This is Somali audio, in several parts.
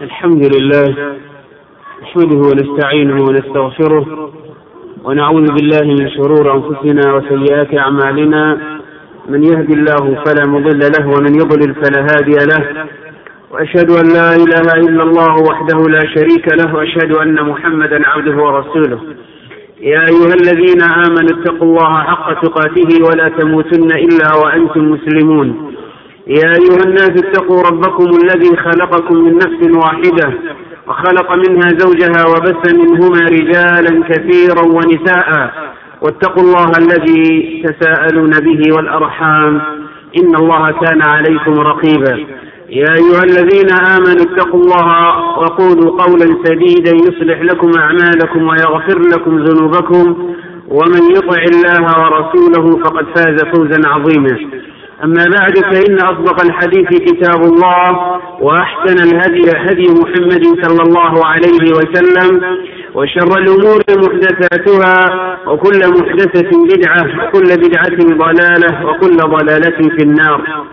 الحمد لله نحمده ونستعينه ونستغفره ونعوذ بالله من شرور أنفسنا وسيئات أعمالنا. من يهد الله فلا مضل له ومن يضلل فلا هادي له، وأشهد أن لا إله إلا الله وحده لا شريك له، وأشهد أن محمدا عبده ورسوله. يا أيها الذين آمنوا اتقوا الله حق تقاته ولا تموتن إلا وأنتم مسلمون. يا أيها الناس اتقوا ربكم الذي خلقكم من نفس واحدة وخلق منها زوجها وبث منهما رجالا كثيرا ونساء، واتقوا الله الذي تساءلون به والأرحام إن الله كان عليكم رقيبا. يا أيها الذين آمنوا اتقوا الله وقولوا قولا سديدا يصلح لكم أعمالكم ويغفر لكم ذنوبكم، ومن يطع الله ورسوله فقد فاز فوزا عظيما. أما بعد، فإن أصدق الحديث كتاب الله، وأحسن الهدي هدي محمد صلى الله عليه وسلم، وشر الأمور محدثاتها، وكل محدثة بدعة، وكل بدعة ضلالة، وكل ضلالة في النار.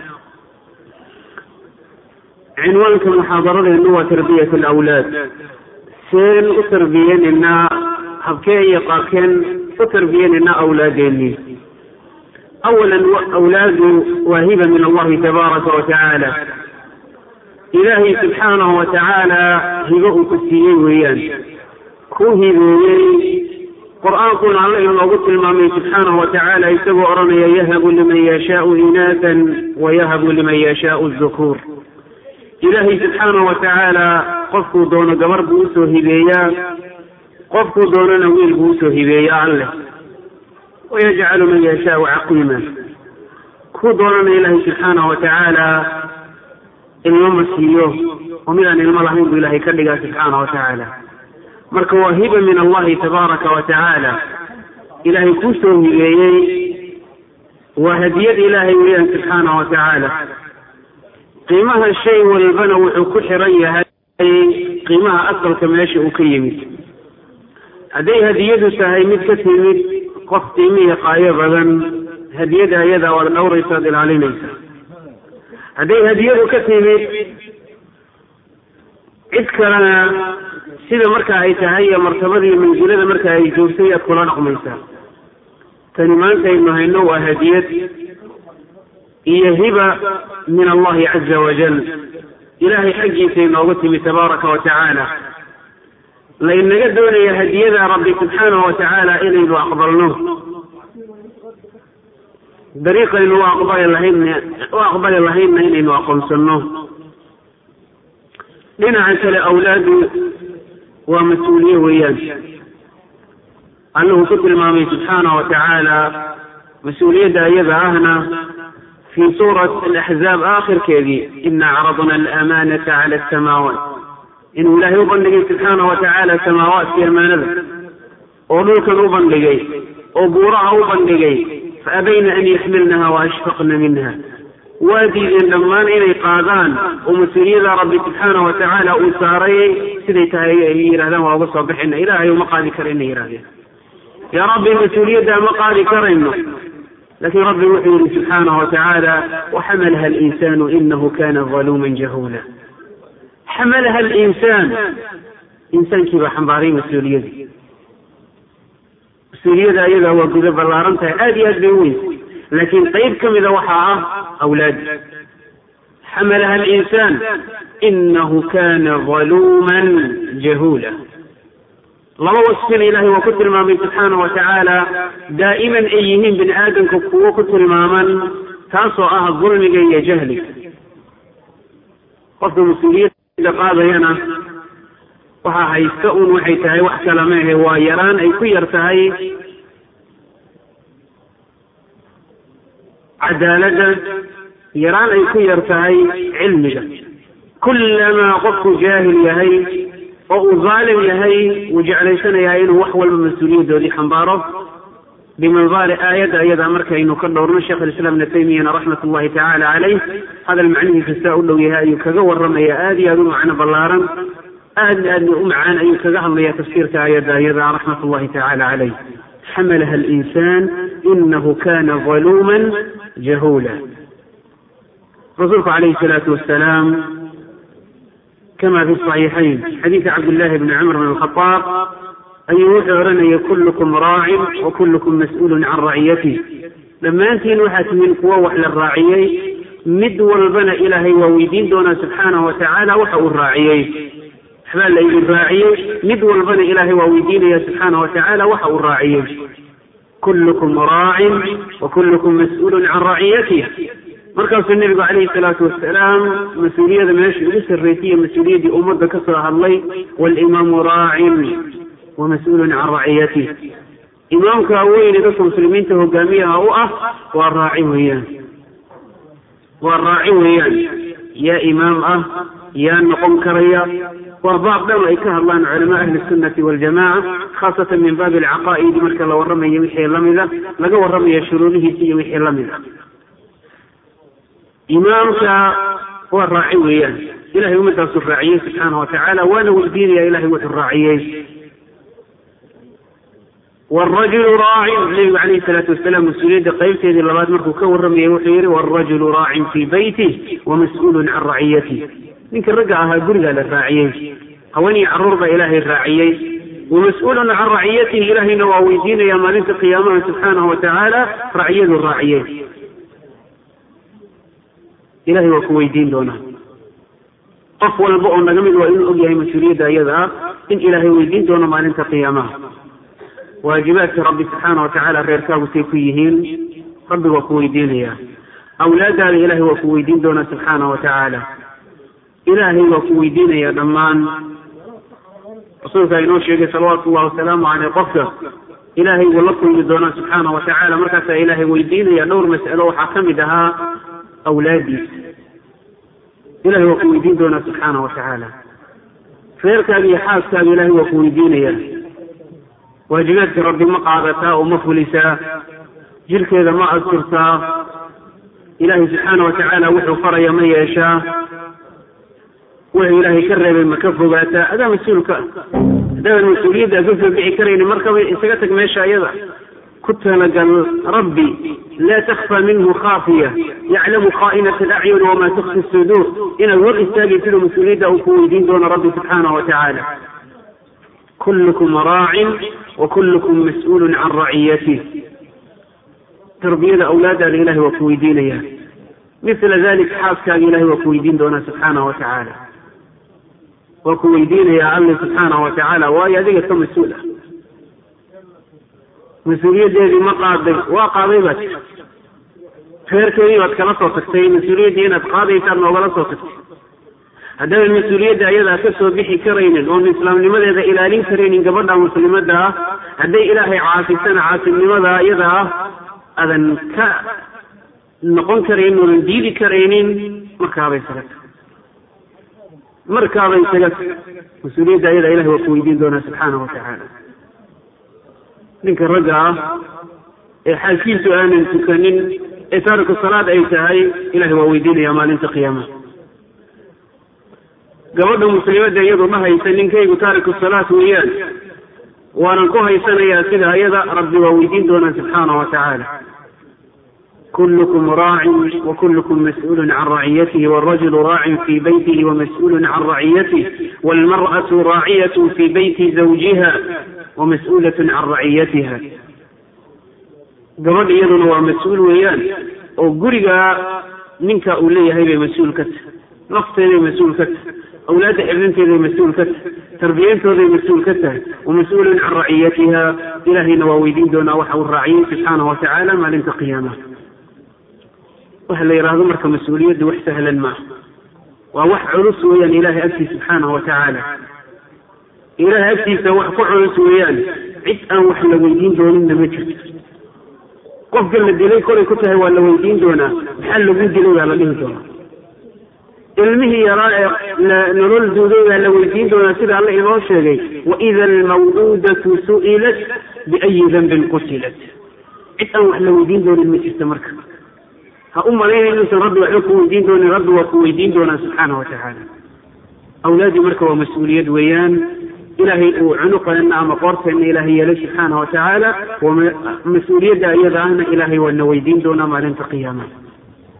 عنوانك محاضرة هو تربية الأولاد. سين أتربيين إنا حبكي يقاكين أتربيين إنا أولادين. أولا أولاد وهبة من الله تبارك وتعالى. إلهي سبحانه وتعالى هبه كسيين ويان كوهبوين قرآن قول عليه الله المامي سبحانه وتعالى يسبو أرمي يهب لمن يشاء إناثا ويهب لمن يشاء الذكور. إلهي سبحانه وتعالى قفوا دون قمر بوسو هبيا، قفوا دون نويل بوسو هبيا الله، ويجعل من يشاء عقيما. كودون إلهي سبحانه وتعالى المسيوه ومن أن الملهم بالله كلها سبحانه وتعالى. مرك واهبا من الله تبارك وتعالى إلهي كوسه إليه وهدية إلهي ويان سبحانه وتعالى. قيمها الشيء والبنو كحرية قيمها أكثر كما يشاء كيمي. هذه هدية سهيمت كثير qof qiimihi qaayo badan hadiyada ayada waa dhowraysaad ilaalinaysa. hadday hadiyadu ka timid cid kalena sida marka ay tahay martabadii manzilada marka ay joogtay aad kula dhaqmaysaa. tani maanta aynu hayno waa hadiyad iyo hiba min allahi caza wajal, ilaahay xaggiisa inoogu timi tabaaraka wa tacaala. lainaga doonaya hadiyada rabbi subxaanahu watacaala inaynu aqbalno dariiqaynu u aqbali lahaynna inaynu aqoonsano. dhinaca kale awlaadu waa mas-uuliye weeyaan. allahu ku tilmaamay subxaanahu watacaala mas-uuliyadda iyada ahna fii suurat alaxzaab aakhirkeedii, ina caradna alamanata cala asamaawaat. inuu ilaahay u bandhigay subxaanahu watacaala samaawaadkii amaanada, oo dhulkan u bandhigay, oo buuraha u bandhigay. faabayna an yaxmilnaha waashfaqna minha. waa diideen dhammaan inay qaadaan oo mas-uuliyada rabbi subxaanahu watacaala uu saaray siday tahay ay yidhahdaan waa uga soo bixina. ilaahay uma qaadi kara inay yidhahdeen yaa rabbi mas-uuliyadda ma qaadi karayno. laakiin rabbi wuxuu yihi subxaanahu watacaala waxamalaha alinsaanu inahu kana zaluuman jahuula. xamalaha alinsaan, insaankii baa xambaaray mas-uuliyadii. mas-uuliyada ayadaa waa gudo ballaaran tahay, aada iyo aad bay u weyn, laakiin qayb ka mida waxaa ah awlaad. xamalaha alinsaan inahu kana zaluuman jahuula. laba wasfina ilaahay waa ku tilmaamay subxaanahu watacaala daa'iman ay yihiin bini aadamka kuwo ku tilmaaman, taasoo ah dulmiga iyo jahliga. qofka mas-uuliyad qaadayana waxaa haysta un waxay tahay wax kala maahe waa yaraan ay ku yar tahay cadaaladda, yaraan ay ku yar tahay cilmiga. kullamaa qofku jaahil yahay oo uu zaalim yahay wuu jeclaysanayaa inuu wax walba mas-uuliyadoodii xambaaro. bimandaari aayadda ayadaa markaynu ka dhowrno sheekh alislaam ibna taymiyana raxmat ullahi tacaala caleyh hadal macnihiisa saa u dhow yahay ayuu kaga warramaya, aada iyo aada u macno ballaaran, aadna aadna u macaan ayuu kaga hadlaya tafsiirka aayadda ayadaa raxmat ullahi tacaala caleyh. xamalaha alinsaan inahu kana zaluuman jahuula. rasuulku calayhi salaatu wasalaam كما في الصحيحين حديث عبد الله بن عمر بن الخطاب أن يوحرن كلكم راع وكلكم مسؤول عن رعيته. لما أنت نوحت من قوة وحل الراعيين مد والبنى إلهي وويدين دون سبحانه وتعالى وحو الراعيين حبال لي الراعيين مد والبنى إلهي وويدين يا سبحانه وتعالى وحو الراعيين. كلكم راع وكلكم مسؤول عن رعيته. مركز النبي عليه الصلاة والسلام مسؤولية ماشي الرئيسية مسؤولية أمة كسرها الله والإمام راع ومسؤول عن رعيته. إمامك أولي لكم مسلمين تهجاميها أوأه والراعي ويان يا إمام يا نقوم كريا وبعض دم إكاه الله عن علماء أهل السنة والجماعة خاصة من باب العقائد مركز الله ورمي يمحي اللمذة لقى ورمي شرونه يمحي اللمذة. إمامك هو الراعي ويان إلهي ومتى الراعيين سبحانه وتعالى وانا والدين يا إلهي والراعيين. والرجل راع النبي عليه الصلاة والسلام مسؤولية قيمته هذه اللغات مركو كورمي وحيري والرجل راع في بيته ومسؤول عن رعيته. يمكن رجعها قرقة للراعيين هوني عرض إلهي الراعيين ومسؤول عن رعيته إلهي نواويدين يا مالك قيامه سبحانه وتعالى رعية الراعيين إلهي وكويدين دونه أفضل بؤن نجمد وإن أجيه مسؤولية أيضا إن إلهي ويدين دونه مالك قيامه. واجبات ربي سبحانه وتعالى غير كاو سيكويهين ربي وكويدين يا أولاد الإلهي وكويدين دون سبحانه وتعالى إلهي وكويدين يا دمان رسولك ينوشي صلوات الله وسلامه على قفة إلهي ولكم دون سبحانه وتعالى مركز إلهي ويدين يا نور مسألة وحكمدها أولادي إلهي وكويدين دون سبحانه وتعالى فيرك أبي حاسك إلهي وكويدين يا واجبات ربي مقعدتا ومفلسا جلك إذا ما أذكرتا إلهي سبحانه وتعالى وحو فريا من يشاء وهي إلهي كرر المكفباتا هذا مسؤولك هذا المسؤولية إذا كفر بعكرين مركب إنسكتك ما يشاء يضع كنت لقل ربي لا تخفى منه خافية يعلم خائنة الأعين وما تخفي الصدور إن الوقت التالي في المسؤولية وكويدين دون ربي سبحانه وتعالى. كلكم راع وكلكم مسؤول عن رعيته. تربية أولاد الإله وكويدين إياه مثل ذلك حاسك الإله وكويدين دون سبحانه وتعالى وكويدين يا الله سبحانه وتعالى ويا ذي مسؤولة مسؤولية ذي مقاضي وقاضيبة خير كريمة كلا صوتكتين مسؤولية دينا تقاضي كان ولا صوتك هذا المسؤولية أيضا كسر بحي كرين ومن الإسلام لماذا إذا إلهين كرين قبلنا مسلمات هذا إلهي عاصفتنا عاصف لماذا أيضا أذن نقول كرين ونديد كرين مركابي سلك مسؤولية أيضا إلهي وكويدين دونه سبحانه وتعالى. لكن رجع حالكين سؤال سكنين تارك الصلاة أي تهي إلهي وويدين يا مال انت قيامه gabadha muslimadda iyadu ma haysan ninkaygu taariku salaat weeyaan waanan ku haysanayaa sida ayada rabbi waa weydiin doonaa subxaanahu watacaala. كلكم راع وكلكم مسؤول عن رعيته والرجل راع في بيته ومسؤول عن رعيته والمرأة راعية في بيت زوجها ومسؤولة عن رعيتها. gabadha iyaduna waa mas-uul weeyaan oo guriga ninka uu leeyahay bay mas-uul ka tahay nafteeday mas-uul ka tahay أولاد حبنتي مسؤول كت تربيته مسؤول كته ومسؤول عن رعيتها إلهي نواويدين دون وحو الرعيين سبحانه وتعالى ما لنت قيامه وهل يرى ذمرك مسؤولية وحسهلا ما ووح عرس ويان إلهي أبتي سبحانه وتعالى إلهي أبتي سوحق عرس ويان عدءا وحلويدين دون النمجد قف قل الدليل كل كته واللويدين دون محل بودلو على به دون علمه يرى نرد ذولا لويدين دون سيد الله إنه شيء وإذا الموءودة سئلت بأي ذنب قتلت عدءا وحلويدين دون المجد مركب هأم ليه إنسان رب وحلوكم دين دون رب وكويدين دون سبحانه وتعالى. أولادي مركب ومسؤولية ويان إلهي عنق لنا مقارسة إن إلهي يلي سبحانه وتعالى ومسؤولية أيضا إلهي والنويدين دون ما لن تقياما.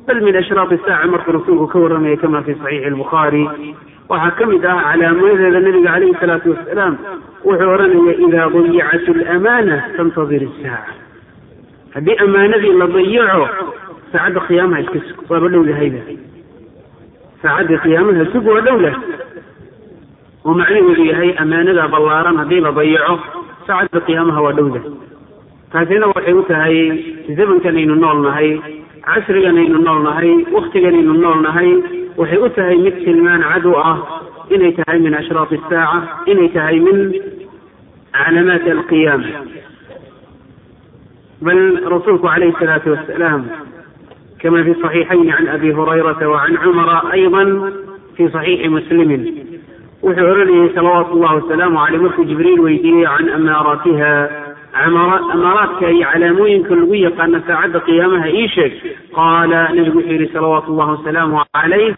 بل من أشراط الساعة مرك رسوله كورمي كما في صحيح البخاري وحكمت على ماذا النبي عليه الصلاة والسلام وحورنا إذا ضيعت الأمانة تنتظر الساعة. هذه أمانة اللي ضيعه ساعد قيامها الكسك صار دولة هيدا ساعد قيامها سبوة دولة ومعنى ذي هي أمانة بلاران هذه اللي ضيعه ساعد قيامها ودولة. فهذين وحيوتها هي زمن كان ينولنا هي عشر كان ينولنا هي وقت كان ينولنا هي وحيوتها هي مثل ما عدوة إنيتها من أشراط الساعة إنيتها من علامات القيامة. بل رسولك عليه الصلاة والسلام كما في الصحيحين عن أبي هريرة وعن عمر أيضا في صحيح مسلم وحورني صلوات الله وسلامه على ملك جبريل ويديه عن أماراتها أمارات كي علامين كلوية قال ساعد قيامها إيشك قال نبي صلوات الله وسلامه عليه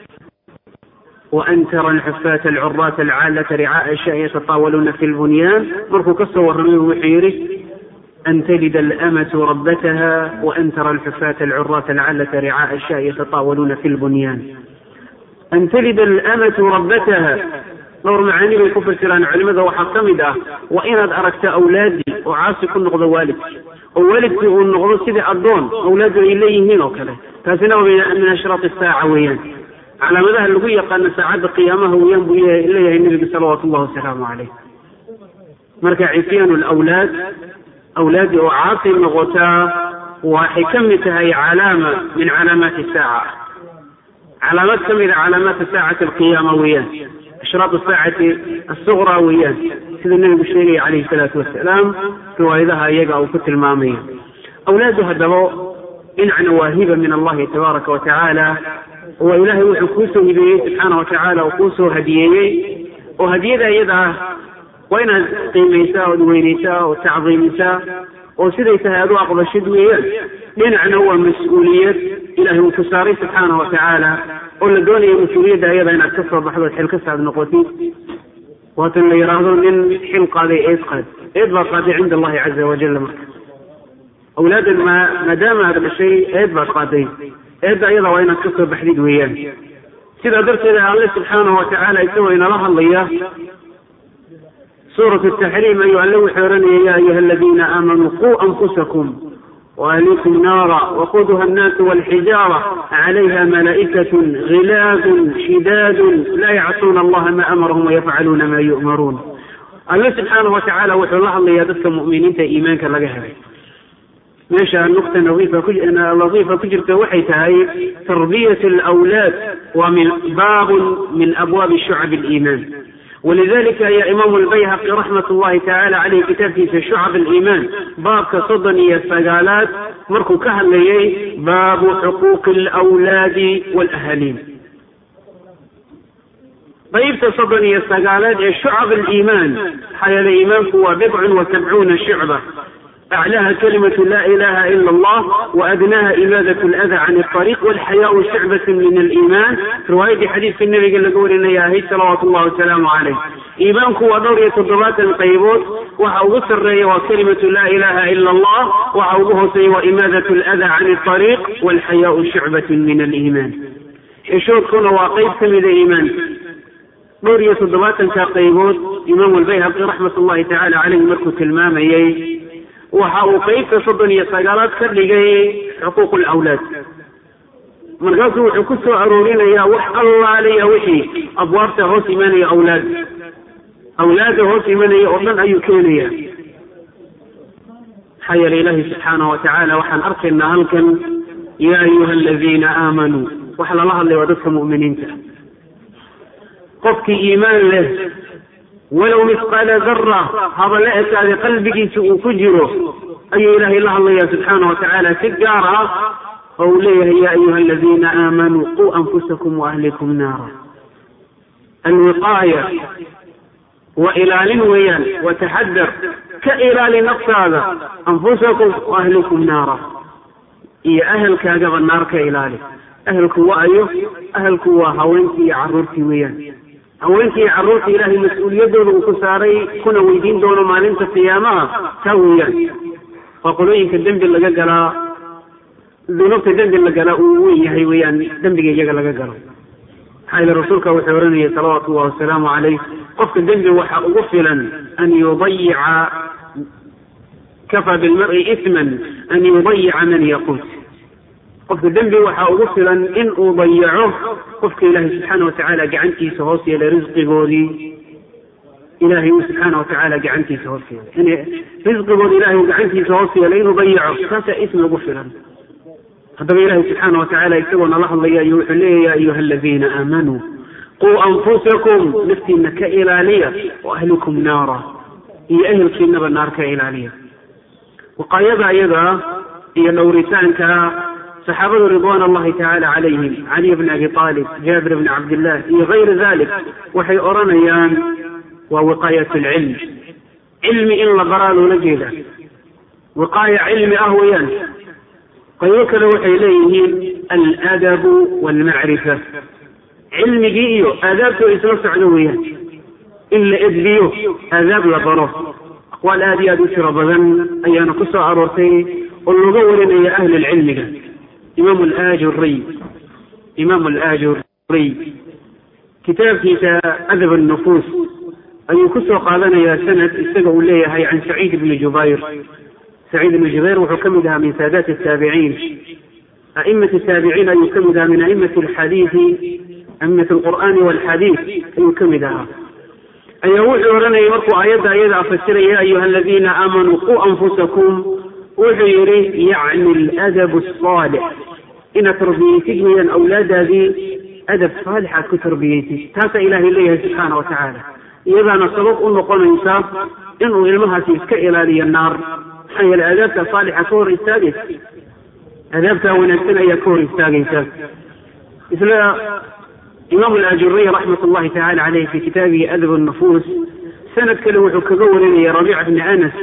وأن ترى الحفاة العراة العالة رعاء الشاء يتطاولون في البنيان مركو كسور من وحيره أن تلد الأمة ربتها وأن ترى الحفاة العراة العالة رعاء الشاء يتطاولون في البنيان. أن تلد الأمة ربتها نور معاني بالكفر سيران علمه وحقمده وإن أدركت أولادي وعاصي كل نقض والدي ووالدي والنقض سيدي أردون أولادي إليه هنا وكذا فسنو من أشراط الساعة ويان على مدى اللقية قال ساعد قيامه وينبوي إليه النبي صلوات الله وسلامه عليه. مركع عصيان الأولاد أولادي وعاصي النقطة وحكمتها هي علامة من علامات الساعة علامات كمية علامات الساعة القيامة ويان أشراط الساعة الصغرى ويان سيد النبي الشريعي عليه الصلاة والسلام فوائدها يقع في المامية. أولادها الدواء إن عن واهبة من الله تبارك وتعالى وإلهي وحكوسه به سبحانه وتعالى وقوسه هديه وهديه يدعى وإن قيميسا ودوينيسا وتعظيميسا وسيديسا هذا أقضى الشدوية لأن عن هو مسؤولية إلهي وكساري سبحانه وتعالى ولا دوني مسؤولية دائرة أن أكسر بحضر حلقة هذا النقوتي وهذا اللي يراهدون إن حلقة ذي إذبا قادي عند الله عز وجل مركز أولاد ما دام هذا الشيء إذبا قادي إذبا أيضا وإن أكسر بحديد وياه سيدا درس إلى الله سبحانه وتعالى يسوي إن الله الله سورة التحريم أيها اللوح حرني يا أيها الذين آمنوا قوا أنفسكم وأهليكم نارا وقودها الناس والحجارة عليها ملائكة غلاظ شداد لا يعصون الله ما أمرهم ويفعلون ما يؤمرون. الله سبحانه وتعالى وحول الله يدك مؤمنين إيمانك لجهه ماشى النقطة لطيفة كجرت وحيتها هي تربية الأولاد ومن باب من أبواب شعب الإيمان. ولذلك يا إمام البيهقي رحمة الله تعالى عليه كتاب في شعب الإيمان باب كصدني السجالات مركو كهلي باب حقوق الأولاد والأهالين. طيب تصدني السجالات شعب الإيمان حيا الإيمان هو 77 شعبة أعلاها كلمة لا إله إلا الله وأدناها إبادة الأذى عن الطريق والحياء شعبة من الإيمان. رواية حديث النبي قال لقول إن ياهي صلوات الله وسلامه عليه إيمانك ودورية الضبات القيبوت وحوض الرأي وكلمة لا إله إلا الله وحوضه سي وإمادة الأذى عن الطريق والحياء شعبة من الإيمان. يشوف كنا واقيب كمذا إيمان دورية الضبات كقيبوت إمام البيهقي رحمة الله تعالى عليه مركة المامية وكيف تصدني السجالات كرلقي حقوق الأولاد من قصوا حكسوا عرورين يا وح الله علي وحي أبوابته هو سيماني أولاده هو سيماني أردن أي كونية حيا لإله سبحانه وتعالى وحن أرسلنا هلكا يا أيها الذين آمنوا وحل الله اللي ودك مؤمنين قفك إيمان له ولو مثقال ذرة هذا لا يكاد قلبك تفجره أي إله إلا الله سبحانه وتعالى سجارة قوليه يا أيها الذين آمنوا قوا أنفسكم وأهلكم نارا. الوقاية وإلال ويان وتحذر كإلال نقص هذا أنفسكم وأهلكم نارا. إيه أهلك أجب النار كإلالي أهلك وأيه أهلك وهوينك عرورك ويان هوينك عرورك إلهي مسؤولية دون وكساري كنا ويدين دون ما لنت قيامها كويان فقلوا إنك الدنب اللي قال ذنوبت ذنب لقلا ويهي ويان ذنب يجا لقلا حيث رسولك وحورني صلوات الله والسلام عليه قفت الذنب وغفلا أن يضيع كفى بالمرء إثما أن يضيع من يقوت قفت الذنب وغفلا إن أضيعه قفت إلهي سبحانه وتعالى قعنتي سهوسي لرزق بوري إلهي سبحانه وتعالى قعنتي سهوسي يعني رزق بوري إلهي قعنتي سهوسي لين أضيعه كاسا إثم غفلا هذا إلهي سبحانه وتعالى يسوون الله يا أيها الذين آمنوا قوا أنفسكم نفتي إنك إلالية وأهلكم نارا هي أهل كنب النار كإلالية وقايبا أيضا هي نورتان صحابة رضوان الله تعالى عليهم علي بن أبي طالب جابر بن عبد الله هي غير ذلك وحي أرانيان ووقاية العلم علم إلا برال نجيلة وقاية علم أهويان ويوكل إليه الأدب والمعرفة علم جيئيو آدابته إسلام سعلوية إلا إدبيو آداب لطره أقوال آدي أدو شربا أي أنا قصة أرورتي واللغور أي أهل العلم إمام الآجري كتاب في أدب النفوس أي قصة قالنا يا سنة استقعوا لي هي عن سعيد بن جبير وحكمها من سادات التابعين أئمة التابعين يكمدها من أئمة الحديث أئمة القرآن والحديث يكمدها أي وحورنا يمرقوا آيات أفسر يا أيها الذين آمنوا قوا أنفسكم وحيري يعني الأدب الصالح إن تربيتك من أولاد هذه أدب صالح كتربيتي تاسا إلهي إليه سبحانه وتعالى إذا نصبق أنه قل إنسان إنه علمها تسكى إلى لي النار حي الأدب صالحة كور السادس أدبتها ونسنا يا كور السادس مثل إمام الآجري رحمة الله تعالى عليه في كتابه أدب النفوس سند كله كقول يا ربيع بن أنس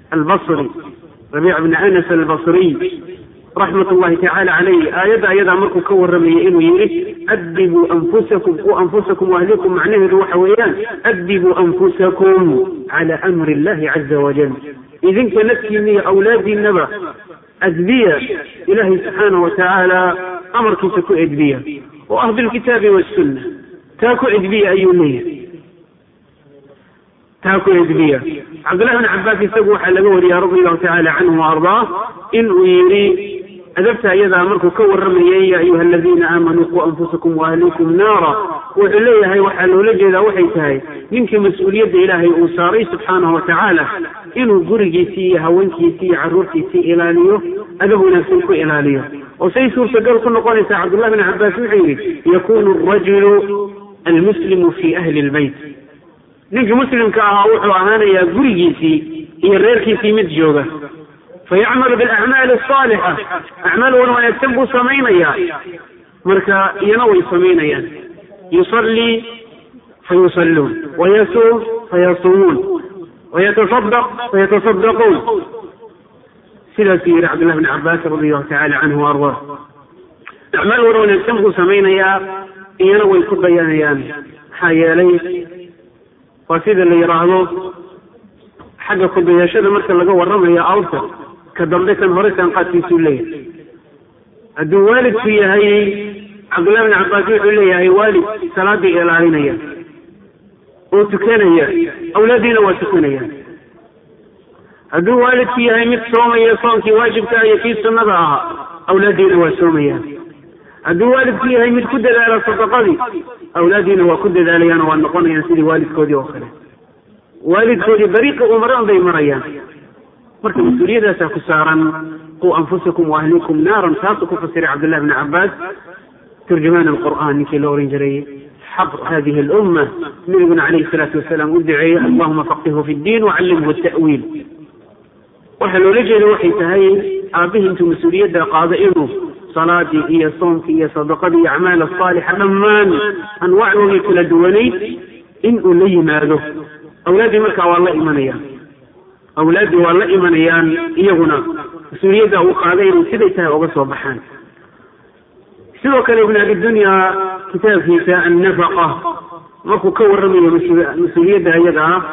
البصري رحمة الله تعالى عليه آيات أمركم كور رمي إنه يريد أدبوا أنفسكم وأهلكم معناه الوحويان أدبوا أنفسكم على أمر الله عز وجل إذن كنتي أولادي النبى أدبية إلهي سبحانه وتعالى أمرك تكون أدبية وأهل الكتاب والسنة تاكو أدبية أيونية تاكو أدبية عبد الله بن عباس يسوي حلقه يا رضي الله تعالى عنه وأرضاه إنه يريد أدبت أيضا أمرك كور رمي يا أيها الذين آمنوا قوا أنفسكم وأهلكم نارا وإليها وحلوا لجل وحيتها يمكن مسؤولية إلهي أوساري سبحانه وتعالى إنه قرقيتي هونكيتي عرورتيتي إلاليه أدب نفسك إلاليه وسيسور سقال كل قول عبد الله بن عباس وحيري يكون الرجل المسلم في أهل البيت نيجي مسلم كأهوح وأهانا يا قرقيتي يريركيتي متجوبة فيعمل بالأعمال الصالحة أعماله ويكتب سمينيا مركا ينوي سمينيا يصلي فيصلون ويصوم فيصومون ويتصدق فيتصدقون سير عبد الله بن عباس رضي الله تعالى عنه وأرضاه أعماله ويكتب سمينيا ينوي كبيانيا حيالي وسيد اللي يراهضه حاجة كبياشة مركا لقوا ورمى يا أوسط كدمدة كان هرسان قد في سوليه الدو والد في هاي عبد الله بن عباس يقول لي هاي والد صلاة إلهينية وتكنية أولادنا وتكنية الدو والد في هاي مثل صومية صومك واجب كاية في سنة أولادنا وصومية الدو والد في هاي مثل كدد على صدقاتي أولادنا وكدد علينا وأنقونا ينسيني والد كودي وخير والد كودي بريق أمران ذي مريان مركب مسؤولية ساكسارا قوا أنفسكم وأهلكم نارا ساقكم فسر عبد الله بن عباس ترجمان القرآن نكي لورين جري حق هذه الأمة نبينا عليه الصلاة والسلام ادعي اللهم فقهه في الدين وعلمه التأويل وحلو لجل وحي تهي أبيه انتم مسؤولية قاضئينه صلاتي هي صومك هي صدقتي أعمال الصالحة لمان أنواعه كل دوني إن ألي ماله أولادي مركا والله إيمانيا أولادي والله إيمانيان إيهنا مسؤولية وقاضين سيديتها وبسوا بحان سوى كان ابن أبي الدنيا كتاب في النفقة وكو كور رمي مسؤولية يدها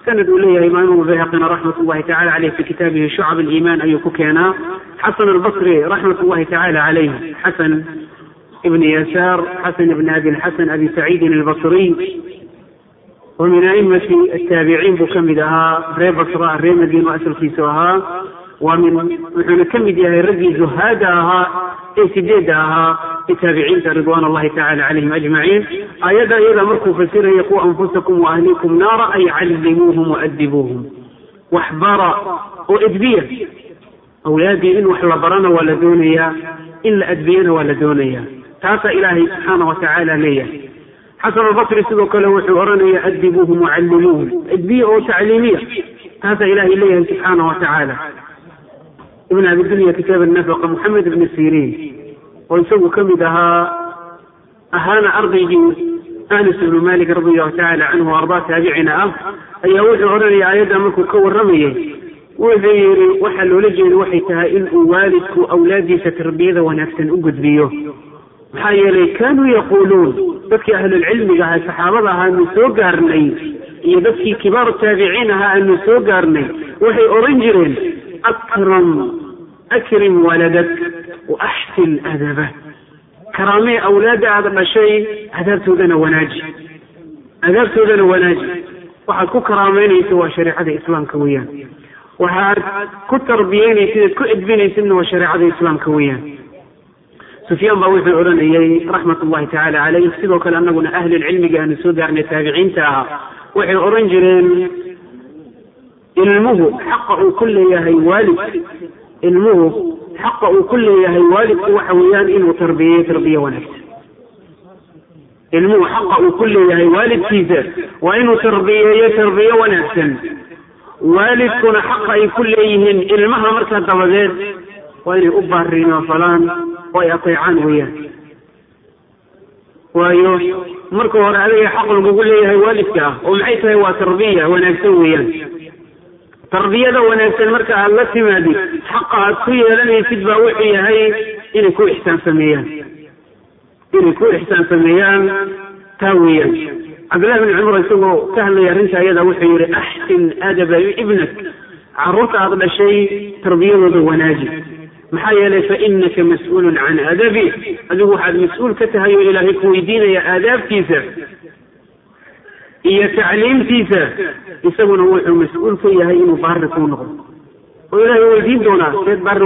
سند إليه إمام البيهقي رحمة الله تعالى عليه في كتابه شعب الإيمان أي كوكينا. حسن البصري رحمة الله تعالى عليه، حسن ابن يسار حسن ابن أبي الحسن أبي سعيد البصري، ومن أئمة التابعين بكمدها ري بصراء ري مدين وأسل كيسوها، ومن كمدها الرجل زهادها إسدادها التابعين رضوان الله تعالى عليهم أجمعين. أيضا إذا مركوا فسيرا يقوا أنفسكم وأهليكم نارا أي علموهم وأدبوهم واحبارا وأدبيا أولادي إن وحلا برانا ولا دونيا إلا أدبينا ولا دونيا تاسا إلهي سبحانه وتعالى ليا. حسن البصري سبق له وحورنا أدبوهم وعلموهم أدبية وتعليمية تاسا إلهي ليا سبحانه وتعالى. ابن أبي الدنيا كتاب النفقة محمد بن سيرين ويسوي كمدها أهان أرضي أنس بن مالك رضي الله تعالى عنه وأرضاه تابعنا أي وحورنا آيادا مكو كور رميه وذيري وحلوا لجل وحيتها إن والدك أولادي ستربية ونفسا أقد بيه حيالي كانوا يقولون بكي أهل العلم جاها صحابتها أن سوقارني يبكي كبار التابعينها أن سوقارني وحي أورنجرين أكرم ولدك وأحسن أدبه كرامي أولاد هذا الشيء أدبت ذنا وناجي وحكو كرامين سوى شريعة الإسلام كويا وحاد كتربيين سيد كأدبين سن وشريعة الإسلام كويا. سفيان باوي في العلن رحمة الله تعالى عليه سيدو كان أنه أهل العلم جاء نسود عن التابعين تاها وحي أورنجرين المه حقه كل يهي والد المه حقه كل يهي والد وحويان إنه تربية ونفس المه حقه كل يهي والد كيزا وإنه تربية ونفس والد كنا حقه كل يهن المها مركز دوزين وإن أبهرين فلان ويطيعان وياه مركو هر عليه حق نقول له والدك ومعيته هو تربية ونفسويا تربية ونفس مركا الله سمادي حقها كل لن يسد وحي هي إن يكون إحسان سميان تاويا. عبد الله بن عمر يسوع كهل يرنسى يده وحي أحسن أدب ابنك عرفت هذا الشيء تربية وناجي محايا فإنك مسؤول عن أدبه هذا واحد مسؤول كتهيو إلهي كويدين يا آداب كيسا يا تعليم كيسا يسوون هو المسؤول فيها هي مبارك ونغم وإلهي ويدين دونا سيد بار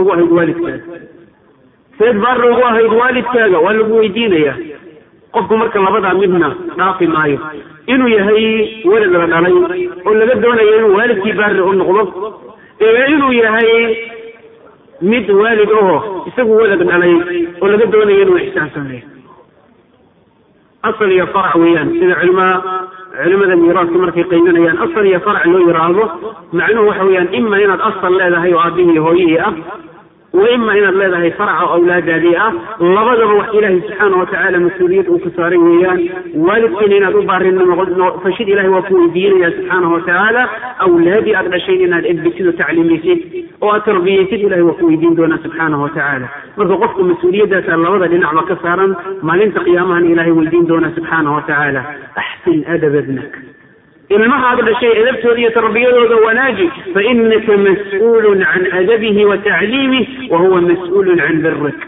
واحد والدك والغو يدين يا قفكم مركا لبدا منا ناقي مايو إنو يهي ولد رجالي ولا دونا ينو والدك بار ونغم إنو يهي mid waalid oo isagu walad dhalay oo laga doonayo inuu ihsaan sameeyo asal iyo farac weeyaan sida culimada miiraadka markay qaynanayaan asal iyo farac loo yiraahdo macnuhu waxa weeyaan imma inaad asal leedahay oo aabihii hooyihii ah وإما إن الله له فرع أولاد ذي لبضر وحي الله سبحانه وتعالى مسؤولية وكساري ويان والدين إن أدبر إن فشد إله وفوي دين يا سبحانه وتعالى أولادي أغلى شيء إن الإبتسد وتعليم يسيد وتربية يسيد إله وفوي دين دون سبحانه وتعالى مرضو قفكم مسؤولية ذات اللبضر لنعم كسارا ما لنت قيامها إله والدين دون سبحانه وتعالى أحسن أدب ابنك إن ما هذا الشيء أدبت هذه تربيته وناجي فإنك مسؤول عن أدبه وتعليمه وهو مسؤول عن برك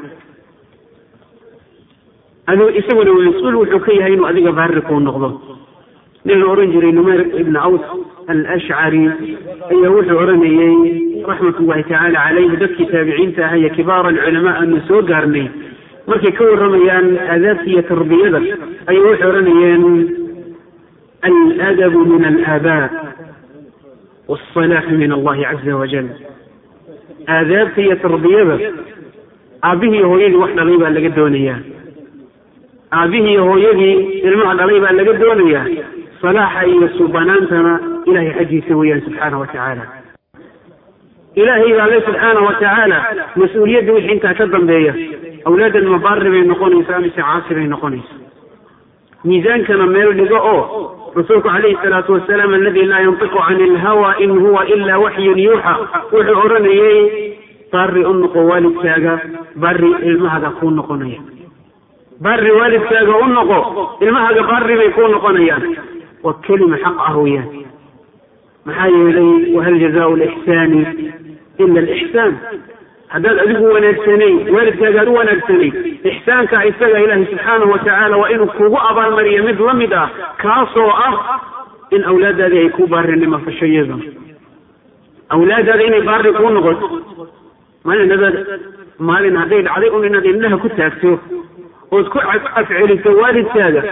هذا يسوي له مسؤول وحكيه إنه أذيك بارك ونغضه للأورنجري نمير ابن أوس الأشعري أي هو الأورنجري رحمة الله تعالى عليه ذكي تابعين هي كبار العلماء النسوق قرني مركي كون رميان أذاتية تربية أي هو الأورنجري الأدب من الآباء والصلاح من الله عز وجل آداب هي تربية أبيه هو يدي وحنا غيبا اللي قدون إياه أبيه هو يدي المعنى غيبا اللي قدون إياه صلاح أي سبحانه إلهي حجي سويا سبحانه وتعالى إلهي عليه سبحانه وتعالى مسؤولية وحين تأكدن بيه أولاد المبار بين نقونيس أمس عاصر بين نقونيس ميزان كان ميل لقاءه رسولك عليه الصلاة والسلام الذي لا ينطق عن الهوى إن هو إلا وحي يوحى وحورني باري أنق والد ساقا باري المهد كون نقنيا باري والد ساقا أنق المهد باري بيكون نقنيا والكلمة حقه يعني محايلي وهل جزاء الإحسان إلا الإحسان. هذا أدب ونكسني والد قال ونكسني إحسان كإحسان إله سبحانه وتعالى وإنه كوبا أبا مريم مثل مدى كاسو إن أولاد هذه يكون لما فشيزا أولاد هذه بار يكون غد ما لنا ما لنا هذين عليهم إن إنها كنت أكتب وتكون أفعل الوالد هذا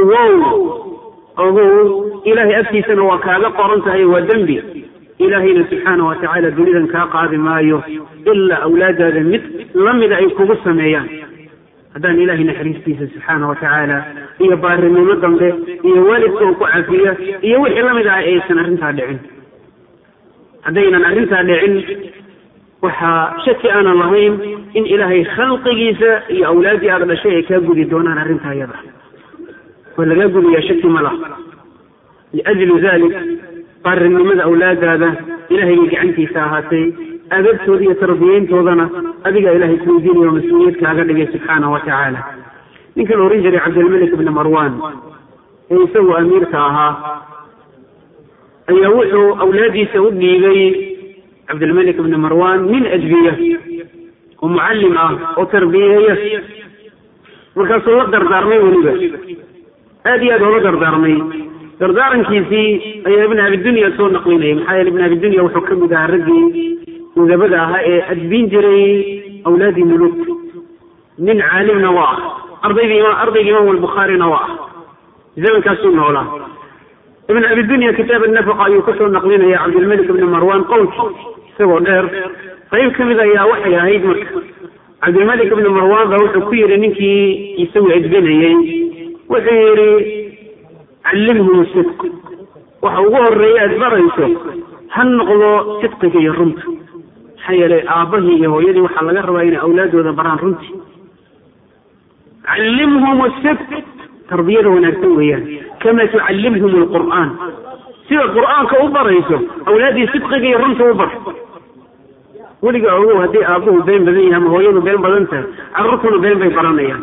أو إلهي أبكي سنة وكذا قرنتها ودنبي إلهي سبحانه وتعالى دليلا كاقعد مايو إلا أولاد هذا مثل لم يدعي كبصة ميان هذا إلهي نحريس فيه سبحانه وتعالى إيا بار الممدن ده إيا والد سوق عافية إيا وحي لم يدعي أي سنة رنتها لعن هذين رنتها لعن وحا شكي أنا اللهم إن إلهي خلق جيسا إيا أولادي أغلى شيء كابقوا دونا رنتها يضع ولا قابلوا يا شكي ملا لأجل ذلك قال لماذا أولاد هذا إلهي يجعنتي ساهاتي أبدت ذي تربيين توضنا أبقى إلهي تنزيني ومسؤوليتك أقل سبحانه وتعالى يمكن أوريجري عبد الملك بن مروان يسوى أمير ساها أن يوحوا أولادي سودني إلي عبد الملك بن مروان من أجبية ومعلمة وتربية وكان صلى دردارمي ونبا هذه هذا هو دردارمي دردارن كيسي أي ابن أبي الدنيا سوى نقلينهم حيال ابن أبي الدنيا وحكم ذا الرجي وذبدها أدبين جري أولادي ملوك من عالم نواه أرضي إمام البخاري نواه زمن كاسون نولا ابن أبي الدنيا كتاب النفقة يكسر نقلينه يا عبد الملك بن مروان قوت سوى دير فيمكن إذا يا وحي هيد مكة عبد الملك بن مروان ذو كير إنك يسوي أدبين وحيري علمهم الصدق وحوه الرياض برنسه هنقضوا صدقك يا رمت حي لي آبه يا ويدي وحلقة رواينا أولاده ذا بران رمت علمهم الصدق تربيته ونكتوه كما تعلمهم القرآن سوى القرآن كأوبرنسه أولادي صدقك يا رمت أوبر ولقى عروه هدي آبوه بين بذيها مهوينه بين بذنته عرفنا بين برانيا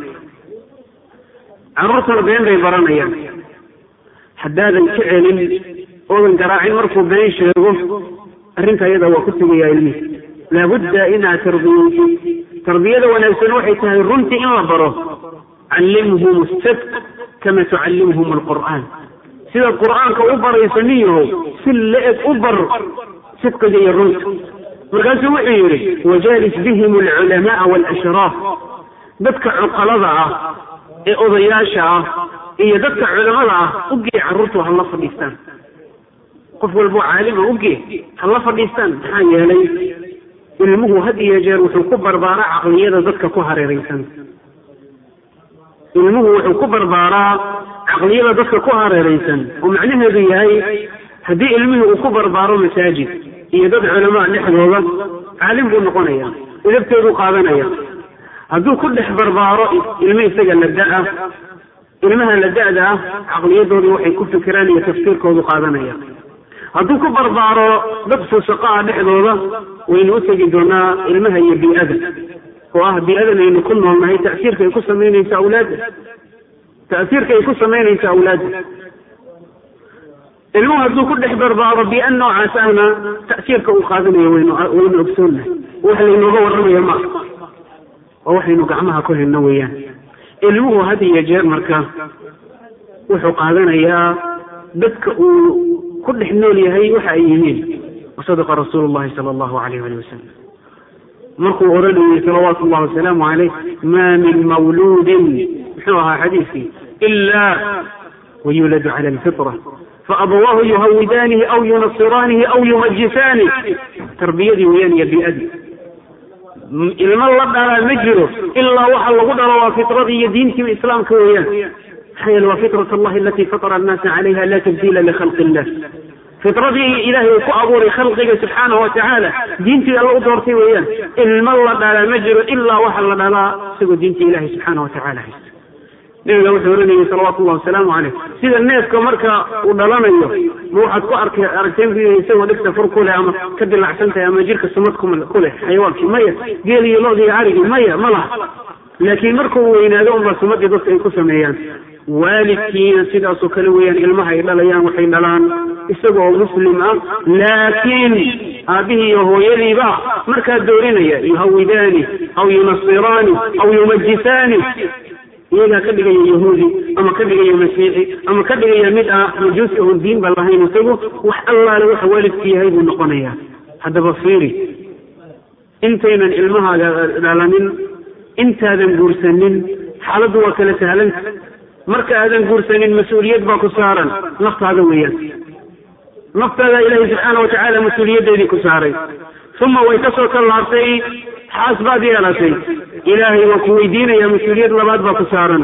عرفنا بين برانيا حدادا كعلم ومن قراعين مركو بين شيخه أرنت هذا وكتب يا علمي لابد إنها تربية ونفسه وحيتها الرمت إلا بره علمهم الصدق كما تعلمهم القرآن سيد القرآن كأبر يسميه سلئت أبر صدق زي الرمت وقال سوحيري وجالس بهم العلماء والأشراف بدك عقلضة أضياشة إيه دكتور علماء أوجي عرورته هلا فلسطين قف والبو عالم أوجي هلا فلسطين حاجة لي المه هدي يجار وحكبر بارع عقلية ذاتك كهر ريسان المه وحكبر بارع عقلية ذاتك كهر ريسان ومعنى هذه هدي علمه وكبر بارع مساجد إيه دكتور علماء نحن عالم بنقونيا إذا بتيروا قابنيا هدو كل حبر بارع علمي سجل للدعاء ilmaha la da'da aqliyadooda waxay ku fikiraan iyo tafsiirkoodu qaadanaya hadduu ku barbaaro dad shaqaa dhexdooda waynu u tegi doonaa ilmaha iyo bi'ada oo ah bi'ada aynu ku noolnahay ta'siirka ay ku sameynaysa awlaad ilmuhu hadduu ku dhex barbaaro bi'an noocaas ahna ta'siirka uu qaadanayo waynu ogsoonnahay wax laynooga warramayo ma oo waxaynu gacmaha ku hayno weeyaan ilmuhu had iyo jeer marka wuxuu qaadanayaa dadka uu ku dhex nool yahay waxa ay yihiin wasadaqa rasuulullaahi sala allahu calayhi wasallam markuu oranayay salawaatu llahi wasalaamu calayh maa min mawluudin muxuu ahaa xadiiskii ilaa wayuladu cala alfitra faabawaahu yuhawidaanihi aw yunasiraanihi aw yumajjisaanihi tarbiyadii weyaan iyo bi'adii ilma la dhalaa ma jiro ilaa waxa lagu dhalo waa fitradii iyo diintii islaamka weeyaan xayal waa fitrat allahi alati fatara annaasa calayha la tabdiila likhalqi illah fitradii ilaahay ku abuuray khalqiga subxaanahu watacaala diintii alla u doortay weeyaan ilma la dhalaa ma jiro ilaa waxa la dhalaa isagoo diintii ilaahay subxaanahu watacaala haysta nabiga wuxuu oranayay salawaatu llahi wasalaamu caleyh sida neefka marka uu dhalanayo ma waxaad ku aragteen isagoo dhegta fur ku leh ama ka dilacsan tahay ama jirka sumad ku leh xayawaankii maya geel iyo loodii iyo arigii maya ma laha laakiin markuu weynaado unba sumadii dadka ay ku sameeyaan waalidkiina sidaasoo kale weeyaan ilmaha ay dhalayaan waxay dhalaan isagoo muslim ah laakiin aabihi iyo hooyadiiba markaa doorinaya yuhawidaani aw yunasiraani aw yumajisaani iyagaa ka dhigaya yahuudi ama ka dhigaya masiixi ama ka dhigaya mid ah majuusi oon diin ba lahayn isagu wax allaale waxa waalidku yahay buu noqonaya. haddaba fiiri, intaynan ilmahaaga dhalanin intaadan guursanin xaaladdu waa kala sahlanta. marka aadan guursanin mas-uuliyad baa ku saaran, naftaada weeyaan, naftaada ilaahay subxaana watacaala mas-uuliyaddeedii ku saaray. uma way kasoo tallaabtay, xaas baad yeelatay, ilaahay waa ku weydiinaya mas-uuliyad labaad baa ku saaran.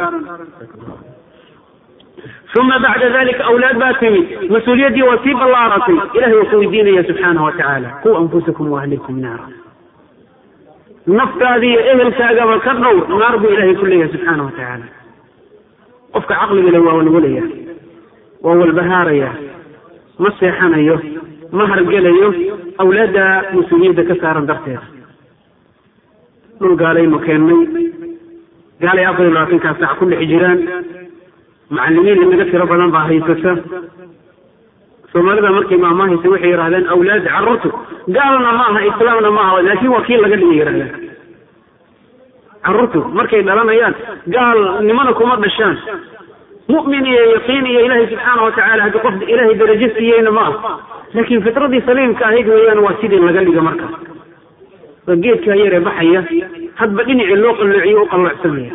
uma bacda dalika awlaad baa timid, mas-uuliyaddii waa sii ballaaratay, ilahay waa ku weydiinaya subxaana watacaala qu anfusakum waahlikum naara. naftaadii iyo ehelkaagaba ka dhowr, naar buu ilaahay ku leeyahay subxaana watacaala. qofka caqliga le waa walwalaya, waa walbahaaraya, ma seexanayo, ma hargelayo awlaadda mas-uuliyadda ka saaran darteeda. dhul gaalaynu keennay, gaalay 24 saac ku dhex jiraan, macallimiin inaga tiro badan baa haysata. soomaalida markay maamahaysa waxay yidhahdeen awlaad carruurtu gaalna ma aha islaamna ma aha, laakiin waa kii laga dhigay yidhahdeen. carruurtu markay dhalanayaan gaal nimana kuma dhashaan, mu'min iyo yaqiin iyo ilaahay subxaana watacaala haddii qof ilaahay darajo siiyeyna ma aha, laakiin fitradii saliimka ahayd weeyaan, waa sidii laga dhiga. marka waa geedkaa yaree baxaya, hadba dhinacii loo qalloociyo u qalloocsanaya.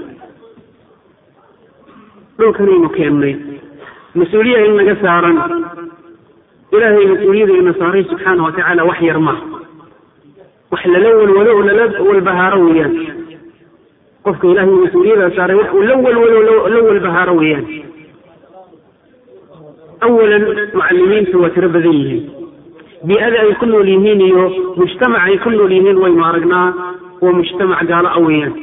dhulkanaynu keennay, mas-uuliyaha in naga saaran, ilaahay mas-uuliyada ina saaray subxaana watacaala wax yar ma, wax lala walwalo oo lala walbahaaro weeyaan. qofka ilaahay mas-uuliyada saaray wax uu la walwalo la walbahaaro weeyaan. awalan mucallimiintu waa tiro badan yihiin, bii'ada ay ku nool yihiin iyo mujtamaca ay ku nool yihiin waynu aragnaa, waa mujtamac gaalo ah weeyaan.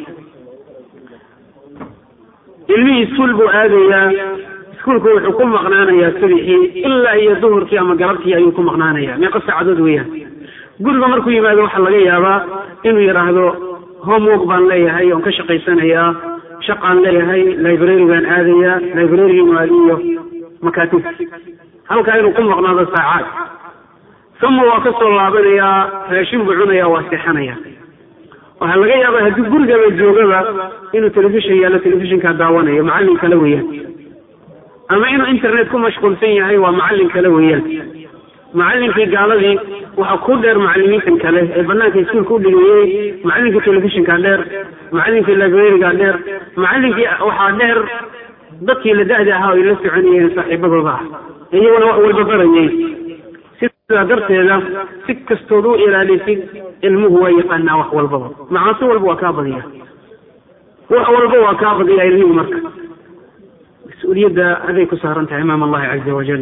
ilmihii iskuul buu aadayaa, iskuulku wuxuu ku maqnaanayaa subixii ilaa iyo duhurkii ama galabkii ayuu ku maqnaanayaa, meeqa saacadood weeyaan. guriga markuu yimaado waxaa laga yaabaa inuu yidhaahdo homework baan leeyahay oon ka shaqaysanayaa, shaqaan leeyahay, library baan aadayaa, librarygii maaliyo makaatib, halkaa inuu ku maqnaado saacaad. uma waa ka soo laabanayaa, raashin buu cunayaa, waa seexanaya. waxaa laga yaabaa haddii gurigaba joogaba inuu telefishin yaallo, telefishinkaa daawanayo, macallin kale weeyaan. ama inuu internet ku mashquulsan yahay, waa macallin kale weeyaan. macallinkii gaaladii waxaa ku dheer macallimiintan kale ee banaanka iskuulka u dhigayey, macallinkii telefishinkaa dheer, macallinkii librarigaa dheer, macallinkii waxaa dheer dadkii la da'da ahaa ay la soconayeen saaxiibadooda ah, iyaguna wax walba barayay. sidaa darteeda si kastood u ilaalisid, ilmuhu waa yaqaanaa wax walbaba, macaasi walba waa kaa badiya, wax walba waa kaa badiya ilmihu. marka mas-uuliyadda aday ku saaran tahay imaam allahi caza wajal,